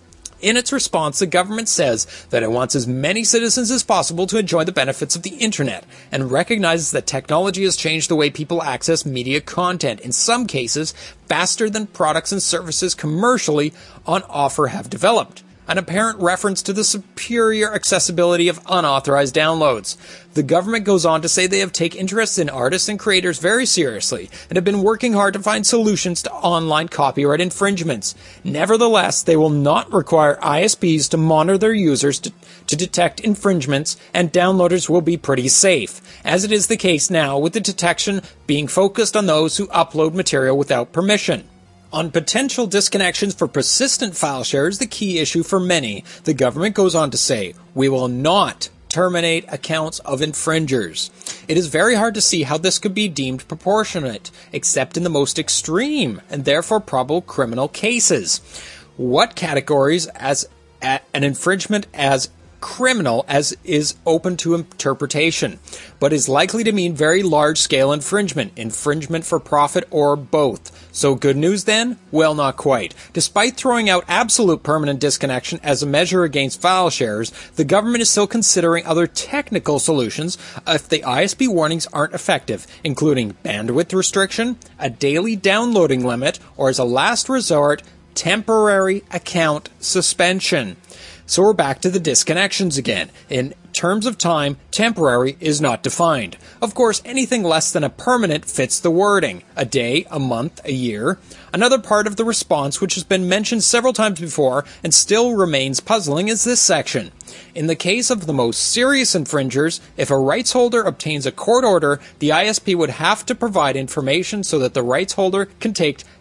In its response, the government says that it wants as many citizens as possible to enjoy the benefits of the internet, and recognizes that technology has changed the way people access media content, in some cases faster than products and services commercially on offer have developed. An apparent reference to the superior accessibility of unauthorized downloads. The government goes on to say they have taken interest in artists and creators very seriously and have been working hard to find solutions to online copyright infringements. Nevertheless, they will not require ISPs to monitor their users to detect infringements, and downloaders will be pretty safe, as it is the case now, with the detection being focused on those who upload material without permission. On potential disconnections for persistent file shares, the key issue for many, the government goes on to say, "We will not terminate accounts of infringers." It is very hard to see how this could be deemed proportionate, except in the most extreme and therefore probable criminal cases. What categories as an infringement as criminal as is open to interpretation, but is likely to mean very large-scale infringement for profit, or both. So good news then? Well, not quite. Despite throwing out absolute permanent disconnection as a measure against file sharers, the government is still considering other technical solutions if the ISP warnings aren't effective, including bandwidth restriction, a daily downloading limit, or as a last resort, temporary account suspension. So we're back to the disconnections again. In terms of time, temporary is not defined. Of course, anything less than a permanent fits the wording. A day, a month, a year. Another part of the response, which has been mentioned several times before and still remains puzzling, is this section. In the case of the most serious infringers, if a rights holder obtains a court order, the ISP would have to provide information so that the rights holder can take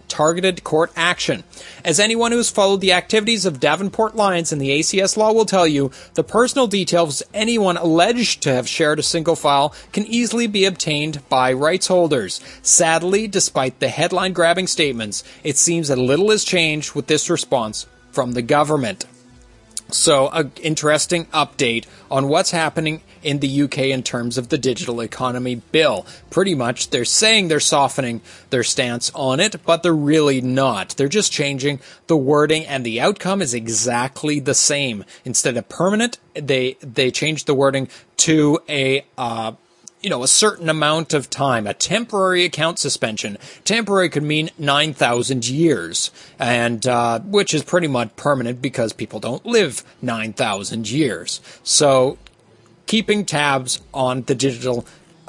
targeted court action. As anyone who has followed the activities of Davenport Lions and the ACS law will tell you, the personal details of anyone alleged to have shared a single file can easily be obtained by rights holders. Sadly, despite the headline-grabbing statements, it seems that little has changed with this response from the government. So, an interesting update on what's happening in the UK in terms of the digital economy bill. Pretty much, they're saying they're softening their stance on it, but they're really not. They're just changing the wording, and the outcome is exactly the same. Instead of permanent, they changed the wording to a certain amount of time, a temporary account suspension. Temporary could mean 9,000 years, and which is pretty much permanent because people don't live 9,000 years. So, keeping tabs on the digital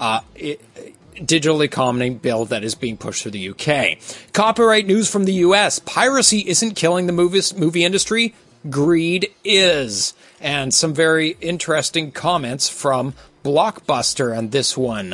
economy bill that is being pushed through the UK. Copyright news from the US. Piracy isn't killing the movie industry. Greed is. And some very interesting comments from Blockbuster on this one.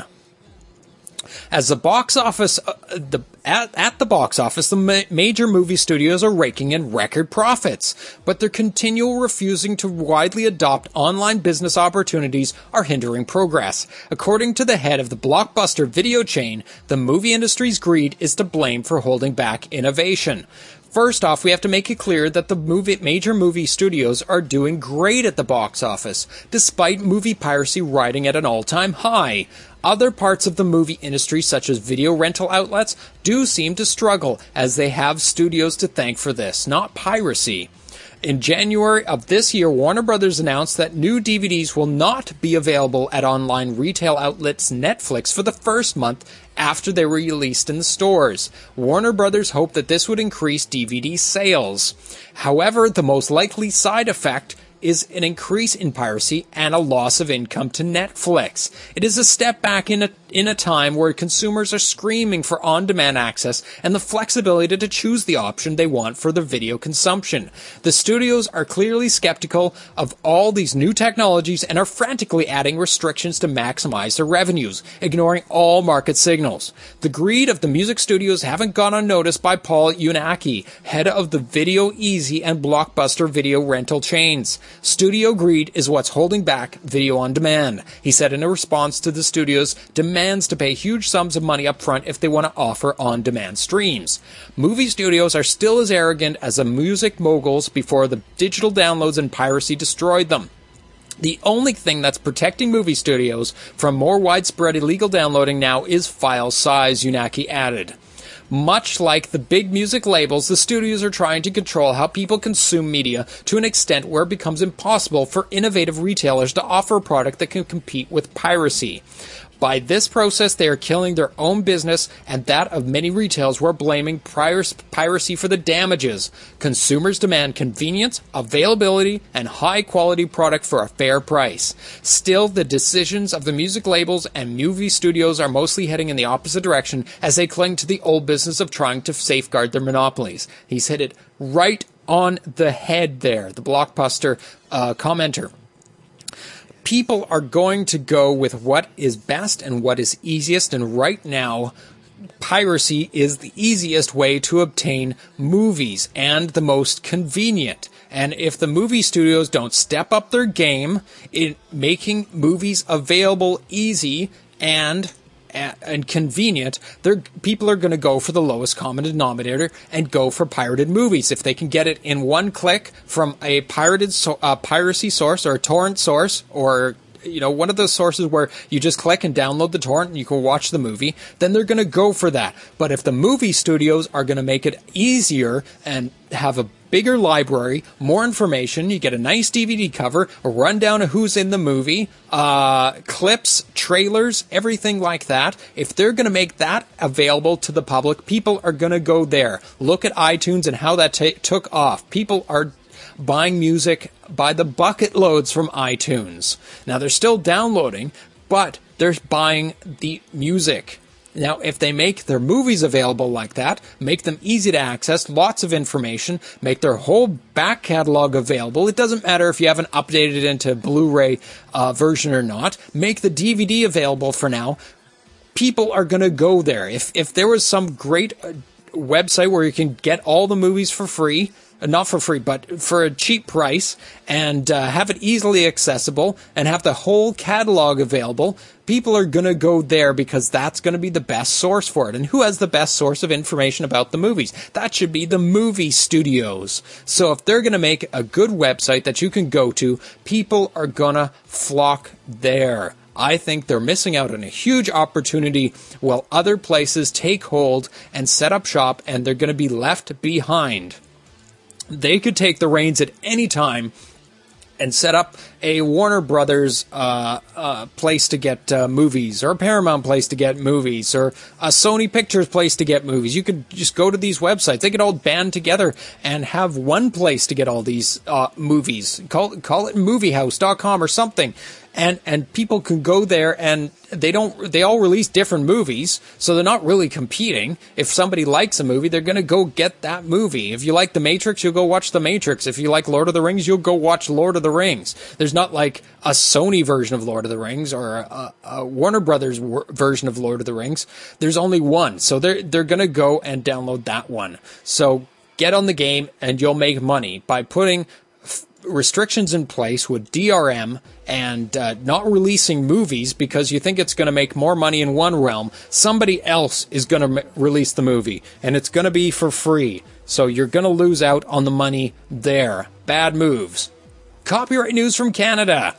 As the box office, at the box office, the major movie studios are raking in record profits, but their continual refusing to widely adopt online business opportunities are hindering progress. According to the head of the Blockbuster video chain, the movie industry's greed is to blame for holding back innovation. First off, we have to make it clear that the major movie studios are doing great at the box office, despite movie piracy riding at an all-time high. Other parts of the movie industry, such as video rental outlets, do seem to struggle, as they have studios to thank for this, not piracy. In January of this year, Warner Brothers announced that new DVDs will not be available at online retail outlets Netflix for the first month after they were released in the stores. Warner Brothers hoped that this would increase DVD sales. However, the most likely side effect is an increase in piracy and a loss of income to Netflix. It is a step back in a time where consumers are screaming for on-demand access and the flexibility to choose the option they want for their video consumption. The studios are clearly skeptical of all these new technologies and are frantically adding restrictions to maximize their revenues, ignoring all market signals. The greed of the music studios haven't gone unnoticed by Paul Yunaki, head of the Video Easy and Blockbuster video rental chains. Studio greed is what's holding back video on demand, he said in a response to the studio's demands to pay huge sums of money up front if they want to offer on-demand streams. Movie studios are still as arrogant as the music moguls before the digital downloads and piracy destroyed them. The only thing that's protecting movie studios from more widespread illegal downloading now is file size, Yunaki added. Much like the big music labels, the studios are trying to control how people consume media to an extent where it becomes impossible for innovative retailers to offer a product that can compete with piracy. By this process, they are killing their own business and that of many retailers who are blaming piracy for the damages. Consumers demand convenience, availability, and high-quality product for a fair price. Still, the decisions of the music labels and movie studios are mostly heading in the opposite direction as they cling to the old business of trying to safeguard their monopolies. He's hit it right on the head there, the Blockbuster commenter. People are going to go with what is best and what is easiest, and right now, piracy is the easiest way to obtain movies and the most convenient. And if the movie studios don't step up their game in making movies available easy and convenient, people are going to go for the lowest common denominator and go for pirated movies. If they can get it in one click from a piracy source or a torrent source, or one of those sources where you just click and download the torrent and you can watch the movie, then they're going to go for that. But if the movie studios are going to make it easier and have a bigger library, more information, you get a nice DVD cover, a rundown of who's in the movie, clips, trailers, everything like that. If they're going to make that available to the public, people are going to go there. Look at iTunes and how that took off. People are buying music by the bucket loads from iTunes. Now, they're still downloading, but they're buying the music. Now, if they make their movies available like that, make them easy to access, lots of information, make their whole back catalog available, it doesn't matter if you haven't updated it into Blu-ray version or not, make the DVD available for now, people are going to go there. If there was some great website where you can get all the movies for free. Not for free, but for a cheap price, and have it easily accessible, and have the whole catalog available, people are going to go there because that's going to be the best source for it. And who has the best source of information about the movies? That should be the movie studios. So if they're going to make a good website that you can go to, people are going to flock there. I think they're missing out on a huge opportunity while other places take hold and set up shop, and they're going to be left behind. They could take the reins at any time and set up a Warner Brothers place to get movies, or a Paramount place to get movies, or a Sony Pictures place to get movies. You could just go to these websites. They could all band together and have one place to get all these movies. Call it moviehouse.com or something. And people can go there, and they all release different movies, so they're not really competing. If somebody likes a movie, they're going to go get that movie. If you like The Matrix, you'll go watch The Matrix. If you like Lord of the Rings, you'll go watch Lord of the Rings. There's not like a Sony version of Lord of the Rings or a Warner Brothers version of Lord of the Rings. There's only one, so they're going to go and download that one. So get on the game, and you'll make money by putting restrictions in place with DRM and not releasing movies because you think it's going to make more money in one realm. Somebody else is going to release the movie, and it's going to be for free. So you're going to lose out on the money there. Bad moves. Copyright news from Canada.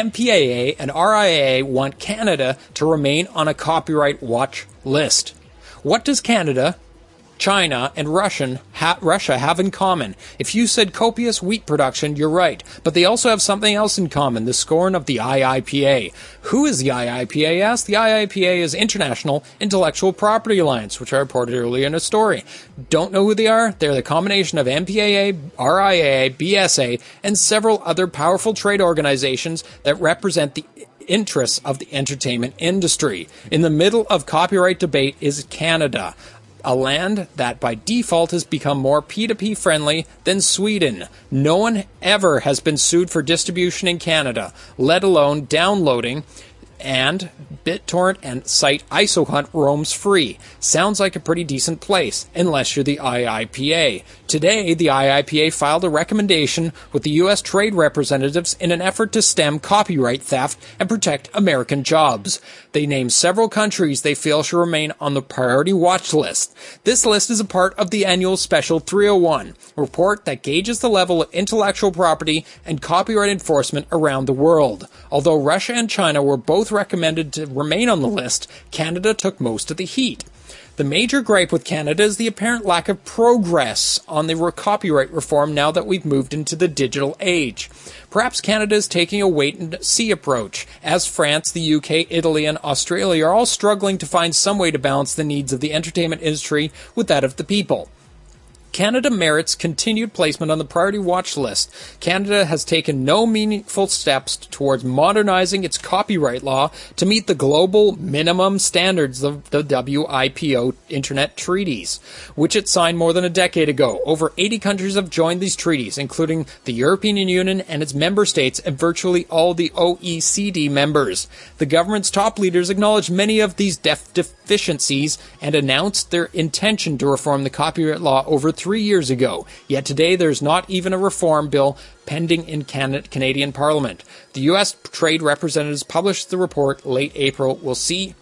MPAA and RIAA want Canada to remain on a copyright watch list. What does Canada, China, and Russia have in common? If you said copious wheat production, you're right. But they also have something else in common, the scorn of the IIPA. Who is the IIPA? Asked. The IIPA is International Intellectual Property Alliance, which I reported earlier in a story. Don't know who they are? They're the combination of MPAA, RIAA, BSA, and several other powerful trade organizations that represent the interests of the entertainment industry. In the middle of copyright debate is Canada, a land that by default has become more P2P friendly than Sweden. No one ever has been sued for distribution in Canada, let alone downloading, and BitTorrent and site IsoHunt roams free. Sounds like a pretty decent place, unless you're the IIPA. Today, the IIPA filed a recommendation with the U.S. trade representatives in an effort to stem copyright theft and protect American jobs. They named several countries they feel should remain on the priority watch list. This list is a part of the annual Special 301 report that gauges the level of intellectual property and copyright enforcement around the world. Although Russia and China were both recommended to remain on the list, Canada took most of the heat. The major gripe with Canada is the apparent lack of progress on the copyright reform now that we've moved into the digital age. Perhaps Canada is taking a wait-and-see approach, as France, the UK, Italy, and Australia are all struggling to find some way to balance the needs of the entertainment industry with that of the people. Canada merits continued placement on the priority watch list. Canada has taken no meaningful steps towards modernizing its copyright law to meet the global minimum standards of the WIPO Internet treaties, which it signed more than a decade ago. Over 80 countries have joined these treaties, including the European Union and its member states and virtually all the OECD members. The government's top leaders acknowledged many of these deficiencies and announced their intention to reform the copyright law over 3 years ago. Yet today there's not even a reform bill pending in Canadian Parliament. The U.S. Trade Representatives publishes the report late April. We'll see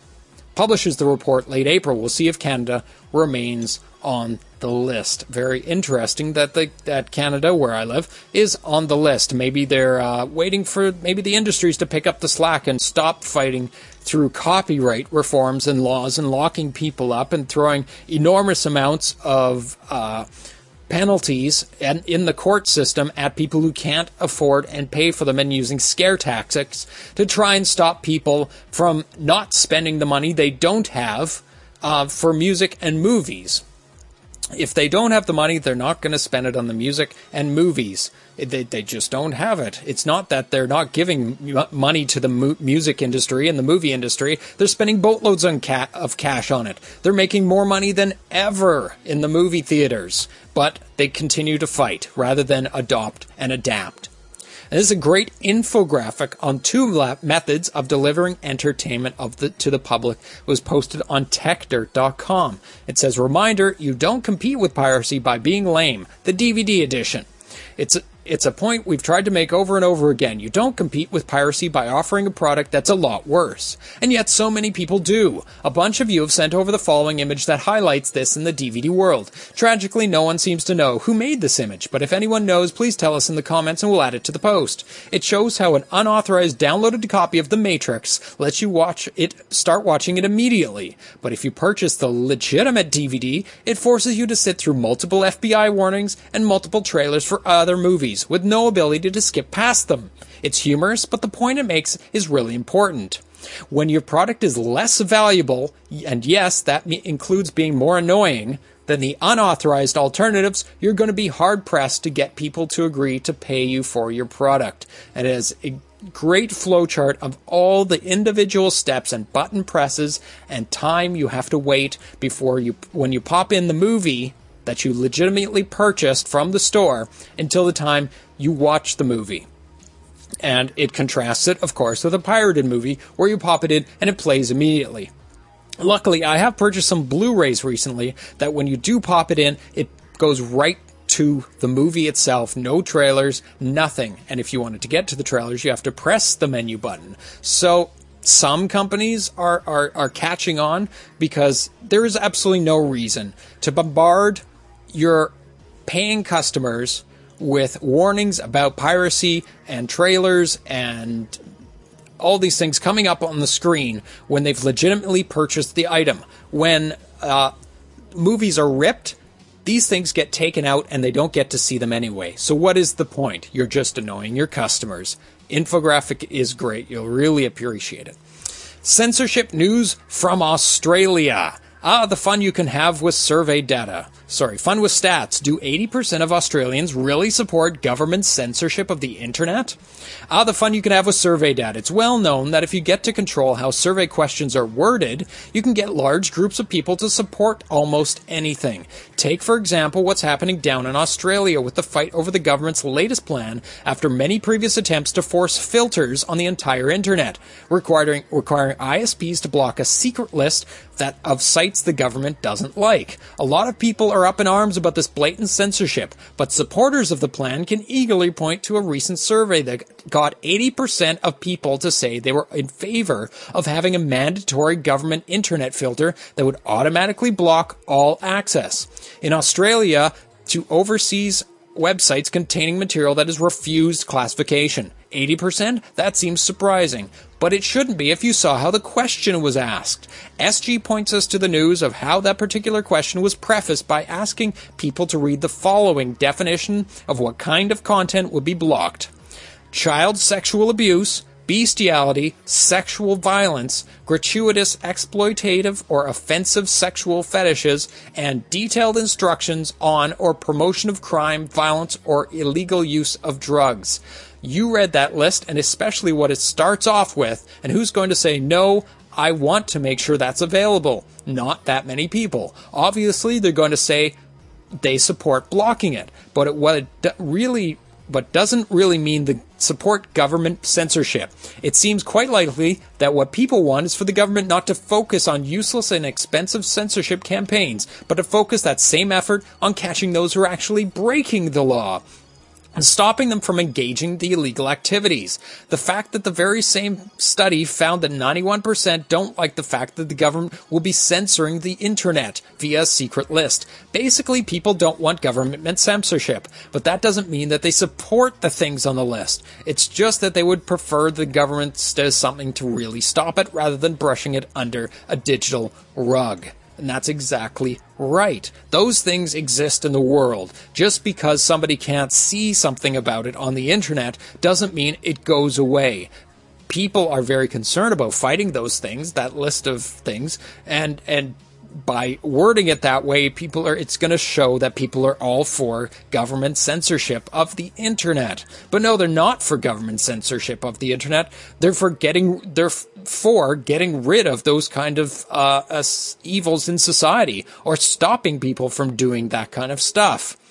if Canada remains on the list. Very interesting that Canada, where I live, is on the list. Maybe they're waiting for the industries to pick up the slack and stop fighting through copyright reforms and laws and locking people up and throwing enormous amounts of penalties in the court system at people who can't afford and pay for them, and using scare tactics to try and stop people from not spending the money they don't have for music and movies. If they don't have the money, they're not going to spend it on the music and movies. They just don't have it. It's not that they're not giving money to the music industry and the movie industry. They're spending boatloads of cash on it. They're making more money than ever in the movie theaters. But they continue to fight rather than adopt and adapt. And this is a great infographic on two methods of delivering entertainment to the public. It was posted on techdirt.com. It says, reminder, you don't compete with piracy by being lame. The DVD edition. It's a point we've tried to make over and over again. You don't compete with piracy by offering a product that's a lot worse. And yet so many people do. A bunch of you have sent over the following image that highlights this in the DVD world. Tragically, no one seems to know who made this image, but if anyone knows, please tell us in the comments and we'll add it to the post. It shows how an unauthorized downloaded copy of The Matrix lets you start watching it immediately. But if you purchase the legitimate DVD, it forces you to sit through multiple FBI warnings and multiple trailers for other movies, with no ability to skip past them. It's humorous, but the point it makes is really important. When your product is less valuable, and yes, that includes being more annoying than the unauthorized alternatives, you're going to be hard-pressed to get people to agree to pay you for your product. And it is a great flowchart of all the individual steps and button presses and time you have to wait before when you pop in the movie that you legitimately purchased from the store until the time you watch the movie. And it contrasts it, of course, with a pirated movie where you pop it in and it plays immediately. Luckily, I have purchased some Blu-rays recently that when you do pop it in, it goes right to the movie itself. No trailers, nothing. And if you wanted to get to the trailers, you have to press the menu button. So some companies are catching on because there is absolutely no reason to bombard your paying customers with warnings about piracy and trailers and all these things coming up on the screen when they've legitimately purchased the item. When movies are ripped, these things get taken out and they don't get to see them anyway. So what is the point? You're just annoying your customers. Infographic is great. You'll really appreciate it. Censorship news from Australia. The fun you can have with survey data. Fun with stats. Do 80% of Australians really support government censorship of the internet? The fun you can have with survey data. It's well known that if you get to control how survey questions are worded, you can get large groups of people to support almost anything. Take, for example, what's happening down in Australia with the fight over the government's latest plan after many previous attempts to force filters on the entire internet, requiring ISPs to block a secret list of sites the government doesn't like. A lot of people are up in arms about this blatant censorship, but supporters of the plan can eagerly point to a recent survey that got 80% of people to say they were in favor of having a mandatory government internet filter that would automatically block all access. In Australia, to overseas websites containing material that is refused classification. 80%? That seems surprising. But it shouldn't be if you saw how the question was asked. SG points us to the news of how that particular question was prefaced by asking people to read the following definition of what kind of content would be blocked. Child sexual abuse, bestiality, sexual violence, gratuitous, exploitative, or offensive sexual fetishes, and detailed instructions on or promotion of crime, violence, or illegal use of drugs. You read that list, and especially what it starts off with, and who's going to say, no, I want to make sure that's available? Not that many people. Obviously, they're going to say they support blocking it, but what doesn't really mean the support government censorship. It seems quite likely that what people want is for the government not to focus on useless and expensive censorship campaigns, but to focus that same effort on catching those who are actually breaking the law and stopping them from engaging the illegal activities. The fact that the very same study found that 91% don't like the fact that the government will be censoring the internet via a secret list. Basically, people don't want government censorship, but that doesn't mean that they support the things on the list. It's just that they would prefer the government does something to really stop it rather than brushing it under a digital rug. And that's exactly right. Those things exist in the world. Just because somebody can't see something about it on the internet doesn't mean it goes away. People are very concerned about fighting those things, that list of things, and by wording it that way, it's going to show that people are all for government censorship of the internet. But no, they're not for government censorship of the internet. They're for getting rid of those kind of evils in society, or stopping people from doing that kind of stuff.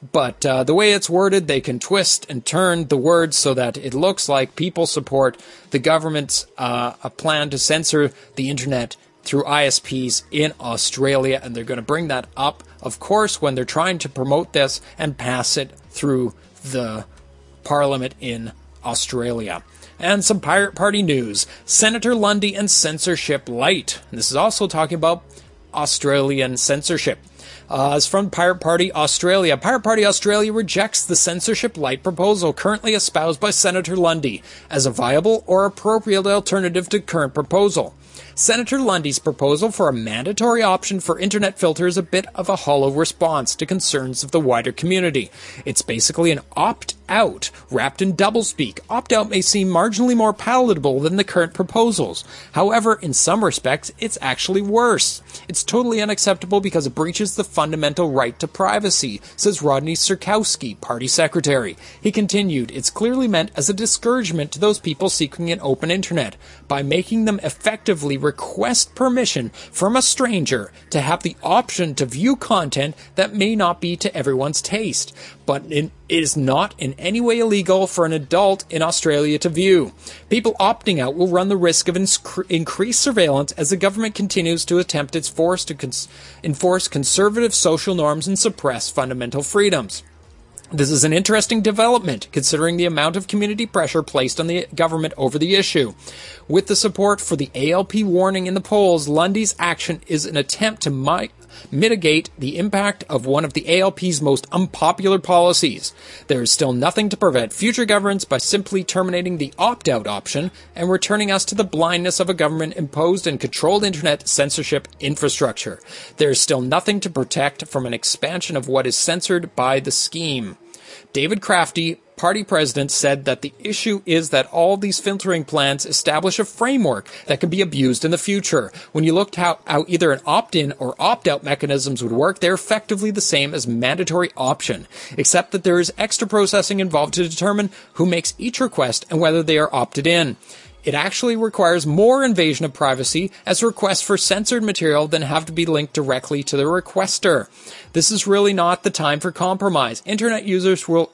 But the way it's worded, they can twist and turn the words so that it looks like people support the government's a plan to censor the internet through ISPs in Australia. And they're going to bring that up, of course, when they're trying to promote this and pass it through the Parliament in Australia. And some Pirate Party news. Senator Lundy and censorship light. And this is also talking about Australian censorship. It's from Pirate Party Australia. Pirate Party Australia rejects the censorship light proposal currently espoused by Senator Lundy as a viable or appropriate alternative to current proposal. Senator Lundy's proposal for a mandatory option for internet filter is a bit of a hollow response to concerns of the wider community. It's basically an opt-out wrapped in doublespeak. Opt-out may seem marginally more palatable than the current proposals. However, in some respects, it's actually worse. It's totally unacceptable because it breaches the fundamental right to privacy, says Rodney Surkowski, party secretary. He continued, it's clearly meant as a discouragement to those people seeking an open internet by making them effectively request permission from a stranger to have the option to view content that may not be to everyone's taste. But it is not in any way illegal for an adult in Australia to view. People opting out will run the risk of increased surveillance as the government continues to attempt its force to enforce conservative social norms and suppress fundamental freedoms. This is an interesting development, considering the amount of community pressure placed on the government over the issue. With the support for the ALP warning in the polls, Lundy's action is an attempt to mitigate the impact of one of the ALP's most unpopular policies. There is still nothing to prevent future governments by simply terminating the opt-out option and returning us to the blindness of a government-imposed and controlled internet censorship infrastructure. There is still nothing to protect from an expansion of what is censored by the scheme. David Crafty, party president, said that the issue is that all these filtering plans establish a framework that can be abused in the future. When you looked how either an opt-in or opt-out mechanisms would work, they're effectively the same as mandatory option, except that there is extra processing involved to determine who makes each request and whether they are opted in. It actually requires more invasion of privacy, as requests for censored material then have to be linked directly to the requester. This is really not the time for compromise. Internet users will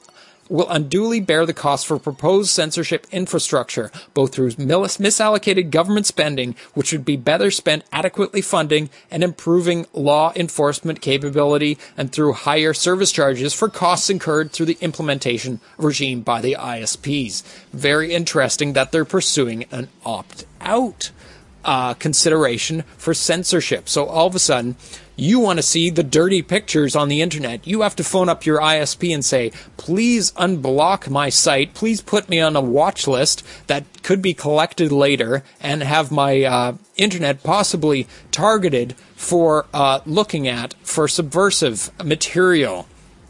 unduly bear the cost for proposed censorship infrastructure, both through misallocated government spending, which would be better spent adequately funding and improving law enforcement capability, and through higher service charges for costs incurred through the implementation regime by the ISPs. Very interesting that they're pursuing an opt-out consideration for censorship. So all of a sudden, you want to see the dirty pictures on the internet. You have to phone up your ISP and say, please unblock my site. Please put me on a watch list that could be collected later and have my internet possibly targeted for looking at for subversive material.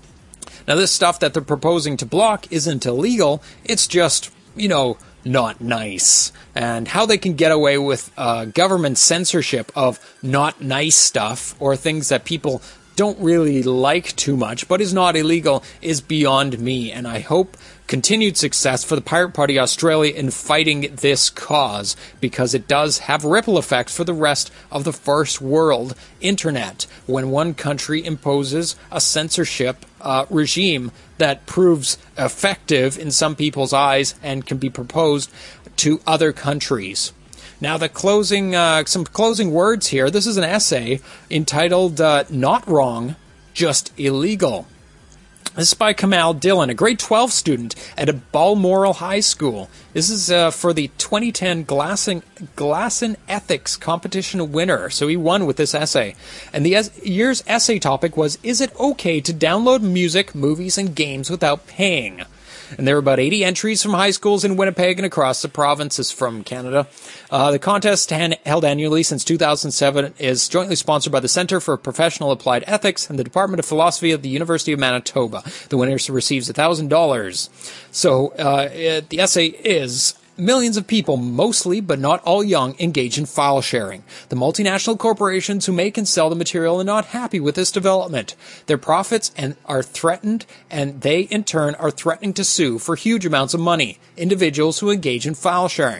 Now, this stuff that they're proposing to block isn't illegal. It's just, not nice. And how they can get away with government censorship of not nice stuff or things that people don't really like too much but is not illegal is beyond me. And I hope continued success for the Pirate Party Australia in fighting this cause, because it does have ripple effects for the rest of the first world internet when one country imposes a censorship regime that proves effective in some people's eyes and can be proposed to other countries. Now, some closing words here. This is an essay entitled Not Wrong, Just Illegal. This is by Kamal Dillon, a grade 12 student at a Balmoral High School. This is for the 2010 Glasson Ethics competition winner, so he won with this essay. And the year's essay topic was, is it okay to download music, movies, and games without paying? And there were about 80 entries from high schools in Winnipeg and across the provinces from Canada. The contest, held annually since 2007, is jointly sponsored by the Centre for Professional Applied Ethics and the Department of Philosophy at the University of Manitoba. The winner receives $1,000. So the essay is, millions of people, mostly but not all young, engage in file sharing. The multinational corporations who make and sell the material are not happy with this development. Their profits are threatened, and they in turn are threatening to sue for huge amounts of money individuals who engage in file sharing.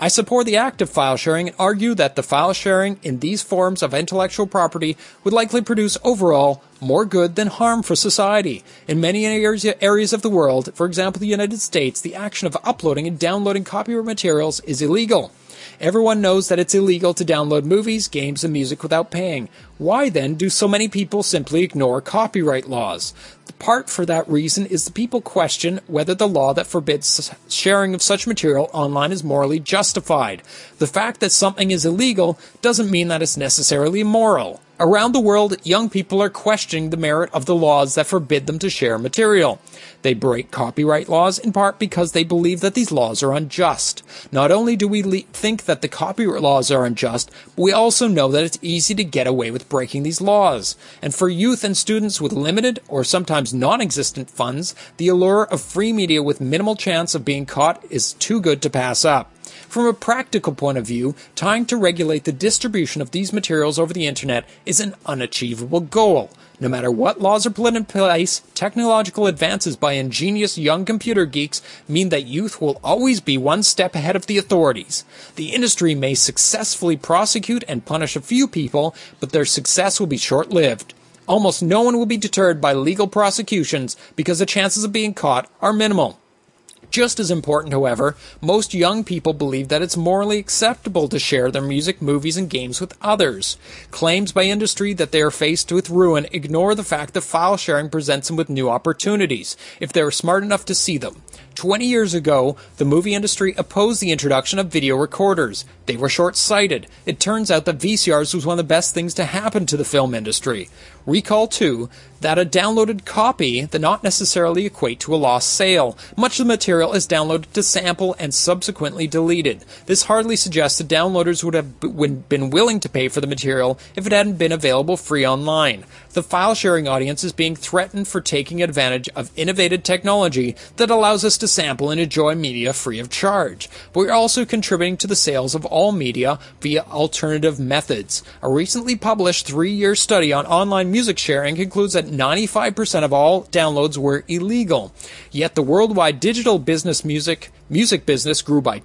I support the act of file sharing and argue that the file sharing in these forms of intellectual property would likely produce overall more good than harm for society. In many areas of the world, for example the United States, the action of uploading and downloading copyright materials is illegal. Everyone knows that it's illegal to download movies, games, and music without paying. Why then do so many people simply ignore copyright laws? The part for that reason is the people question whether the law that forbids sharing of such material online is morally justified. The fact that something is illegal doesn't mean that it's necessarily immoral. Around the world, young people are questioning the merit of the laws that forbid them to share material. They break copyright laws in part because they believe that these laws are unjust. Not only do we think that the copyright laws are unjust, but we also know that it's easy to get away with breaking these laws. And for youth and students with limited or sometimes non-existent funds, the allure of free media with minimal chance of being caught is too good to pass up. From a practical point of view, trying to regulate the distribution of these materials over the internet is an unachievable goal. No matter what laws are put in place, technological advances by ingenious young computer geeks mean that youth will always be one step ahead of the authorities. The industry may successfully prosecute and punish a few people, but their success will be short-lived. Almost no one will be deterred by legal prosecutions because the chances of being caught are minimal. Just as important, however, most young people believe that it's morally acceptable to share their music, movies, and games with others. Claims by industry that they are faced with ruin ignore the fact that file sharing presents them with new opportunities, if they are smart enough to see them. 20 years ago, the movie industry opposed the introduction of video recorders. They were short-sighted. It turns out that VCRs was one of the best things to happen to the film industry. Recall, too, that a downloaded copy does not necessarily equate to a lost sale. Much of the material is downloaded to sample and subsequently deleted. This hardly suggests that downloaders would have been willing to pay for the material if it hadn't been available free online. The file-sharing audience is being threatened for taking advantage of innovative technology that allows us to sample and enjoy media free of charge. But we're also contributing to the sales of all media via alternative methods. A recently published 3-year study on online music sharing concludes that 95% of all downloads were illegal. Yet the worldwide digital music business grew by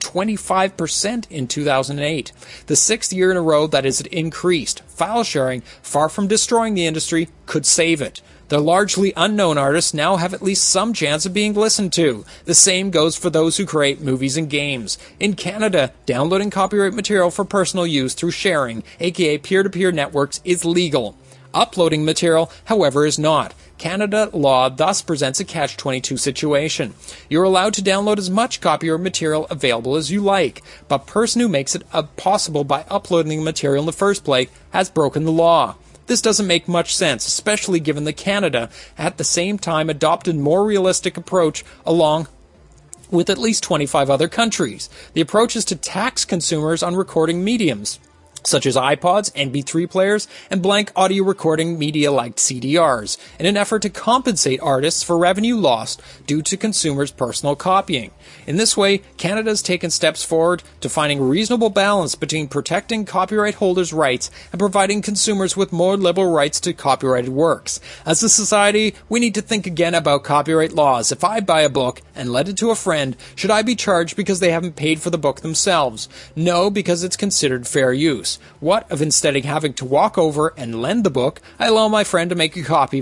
25% in 2008. The 6th year in a row that it increased. File sharing, far from destroying the industry, could save it. The largely unknown artists now have at least some chance of being listened to. The same goes for those who create movies and games. In Canada, downloading copyright material for personal use through sharing, aka peer-to-peer networks, is legal. Uploading material, however, is not. Canada law thus presents a catch-22 situation. You're allowed to download as much copyright material available as you like, but the person who makes it possible by uploading the material in the first place has broken the law. This doesn't make much sense, especially given that Canada, at the same time, adopted a more realistic approach along with at least 25 other countries. The approach is to tax consumers on recording mediums, such as iPods, MP3 players, and blank audio recording media like CDRs, in an effort to compensate artists for revenue lost due to consumers' personal copying. In this way, Canada has taken steps forward to finding a reasonable balance between protecting copyright holders' rights and providing consumers with more liberal rights to copyrighted works. As a society, we need to think again about copyright laws. If I buy a book and lend it to a friend, should I be charged because they haven't paid for the book themselves? No, because it's considered fair use. What of instead of having to walk over and lend the book, I allow my friend to make a copy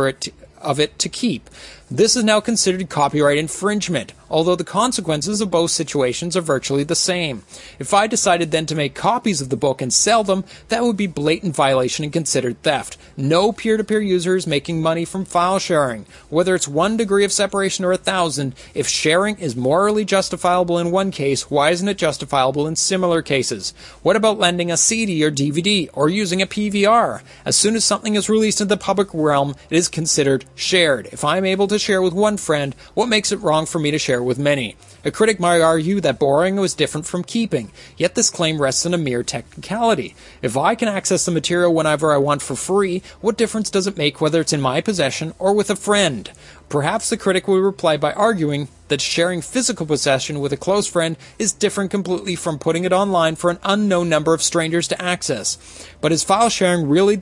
of it to keep? This is now considered copyright infringement, although the consequences of both situations are virtually the same. If I decided then to make copies of the book and sell them, that would be blatant violation and considered theft. No peer-to-peer user is making money from file sharing. Whether it's 1 degree of separation or 1,000, if sharing is morally justifiable in one case, why isn't it justifiable in similar cases? What about lending a CD or DVD, or using a PVR? As soon as something is released into the public realm, it is considered shared. If I'm able to share with one friend, what makes it wrong for me to share with many? A critic might argue that borrowing was different from keeping, yet this claim rests on a mere technicality. If I can access the material whenever I want for free, what difference does it make whether it's in my possession or with a friend? Perhaps the critic will reply by arguing that sharing physical possession with a close friend is different completely from putting it online for an unknown number of strangers to access. But is file sharing really that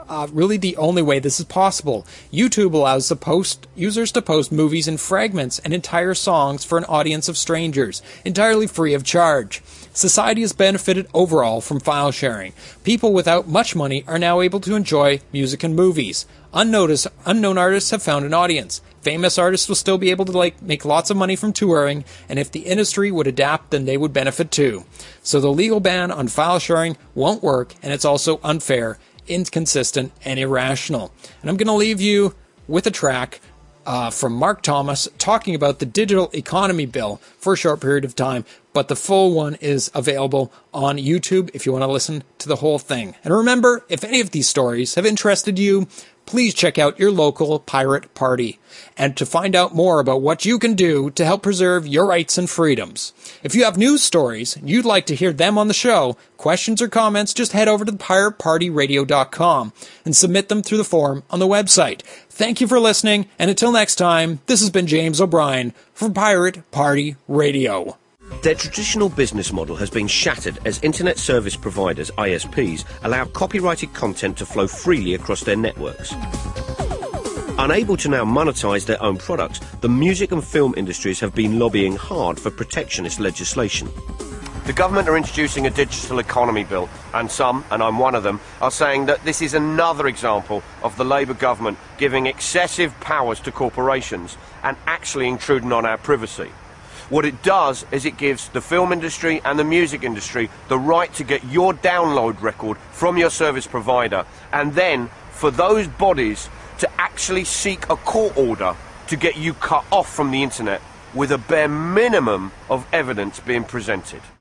really the only way this is possible. YouTube allows users to post movies in fragments and entire songs for an audience of strangers, entirely free of charge. Society has benefited overall from file sharing. People without much money are now able to enjoy music and movies. Unknown artists have found an audience. Famous artists will still be able to make lots of money from touring, and if the industry would adapt, then they would benefit too. So the legal ban on file sharing won't work, and it's also unfair, inconsistent, and irrational. And I'm going to leave you with a track from Mark Thomas talking about the digital economy bill for a short period of time, but the full one is available on YouTube if you want to listen to the whole thing. And remember, if any of these stories have interested you, please check out your local pirate party, and to find out more about what you can do to help preserve your rights and freedoms. If you have news stories and you'd like to hear them on the show, questions or comments, just head over to piratepartyradio.com and submit them through the form on the website. Thank you for listening, and until next time, this has been James O'Brien from Pirate Party Radio. Their traditional business model has been shattered as internet service providers, ISPs, allow copyrighted content to flow freely across their networks. Unable to now monetize their own products, the music and film industries have been lobbying hard for protectionist legislation. The government are introducing a digital economy bill, and some, and I'm one of them, are saying that this is another example of the Labour government giving excessive powers to corporations and actually intruding on our privacy. What it does is it gives the film industry and the music industry the right to get your download record from your service provider, and then for those bodies to actually seek a court order to get you cut off from the internet with a bare minimum of evidence being presented.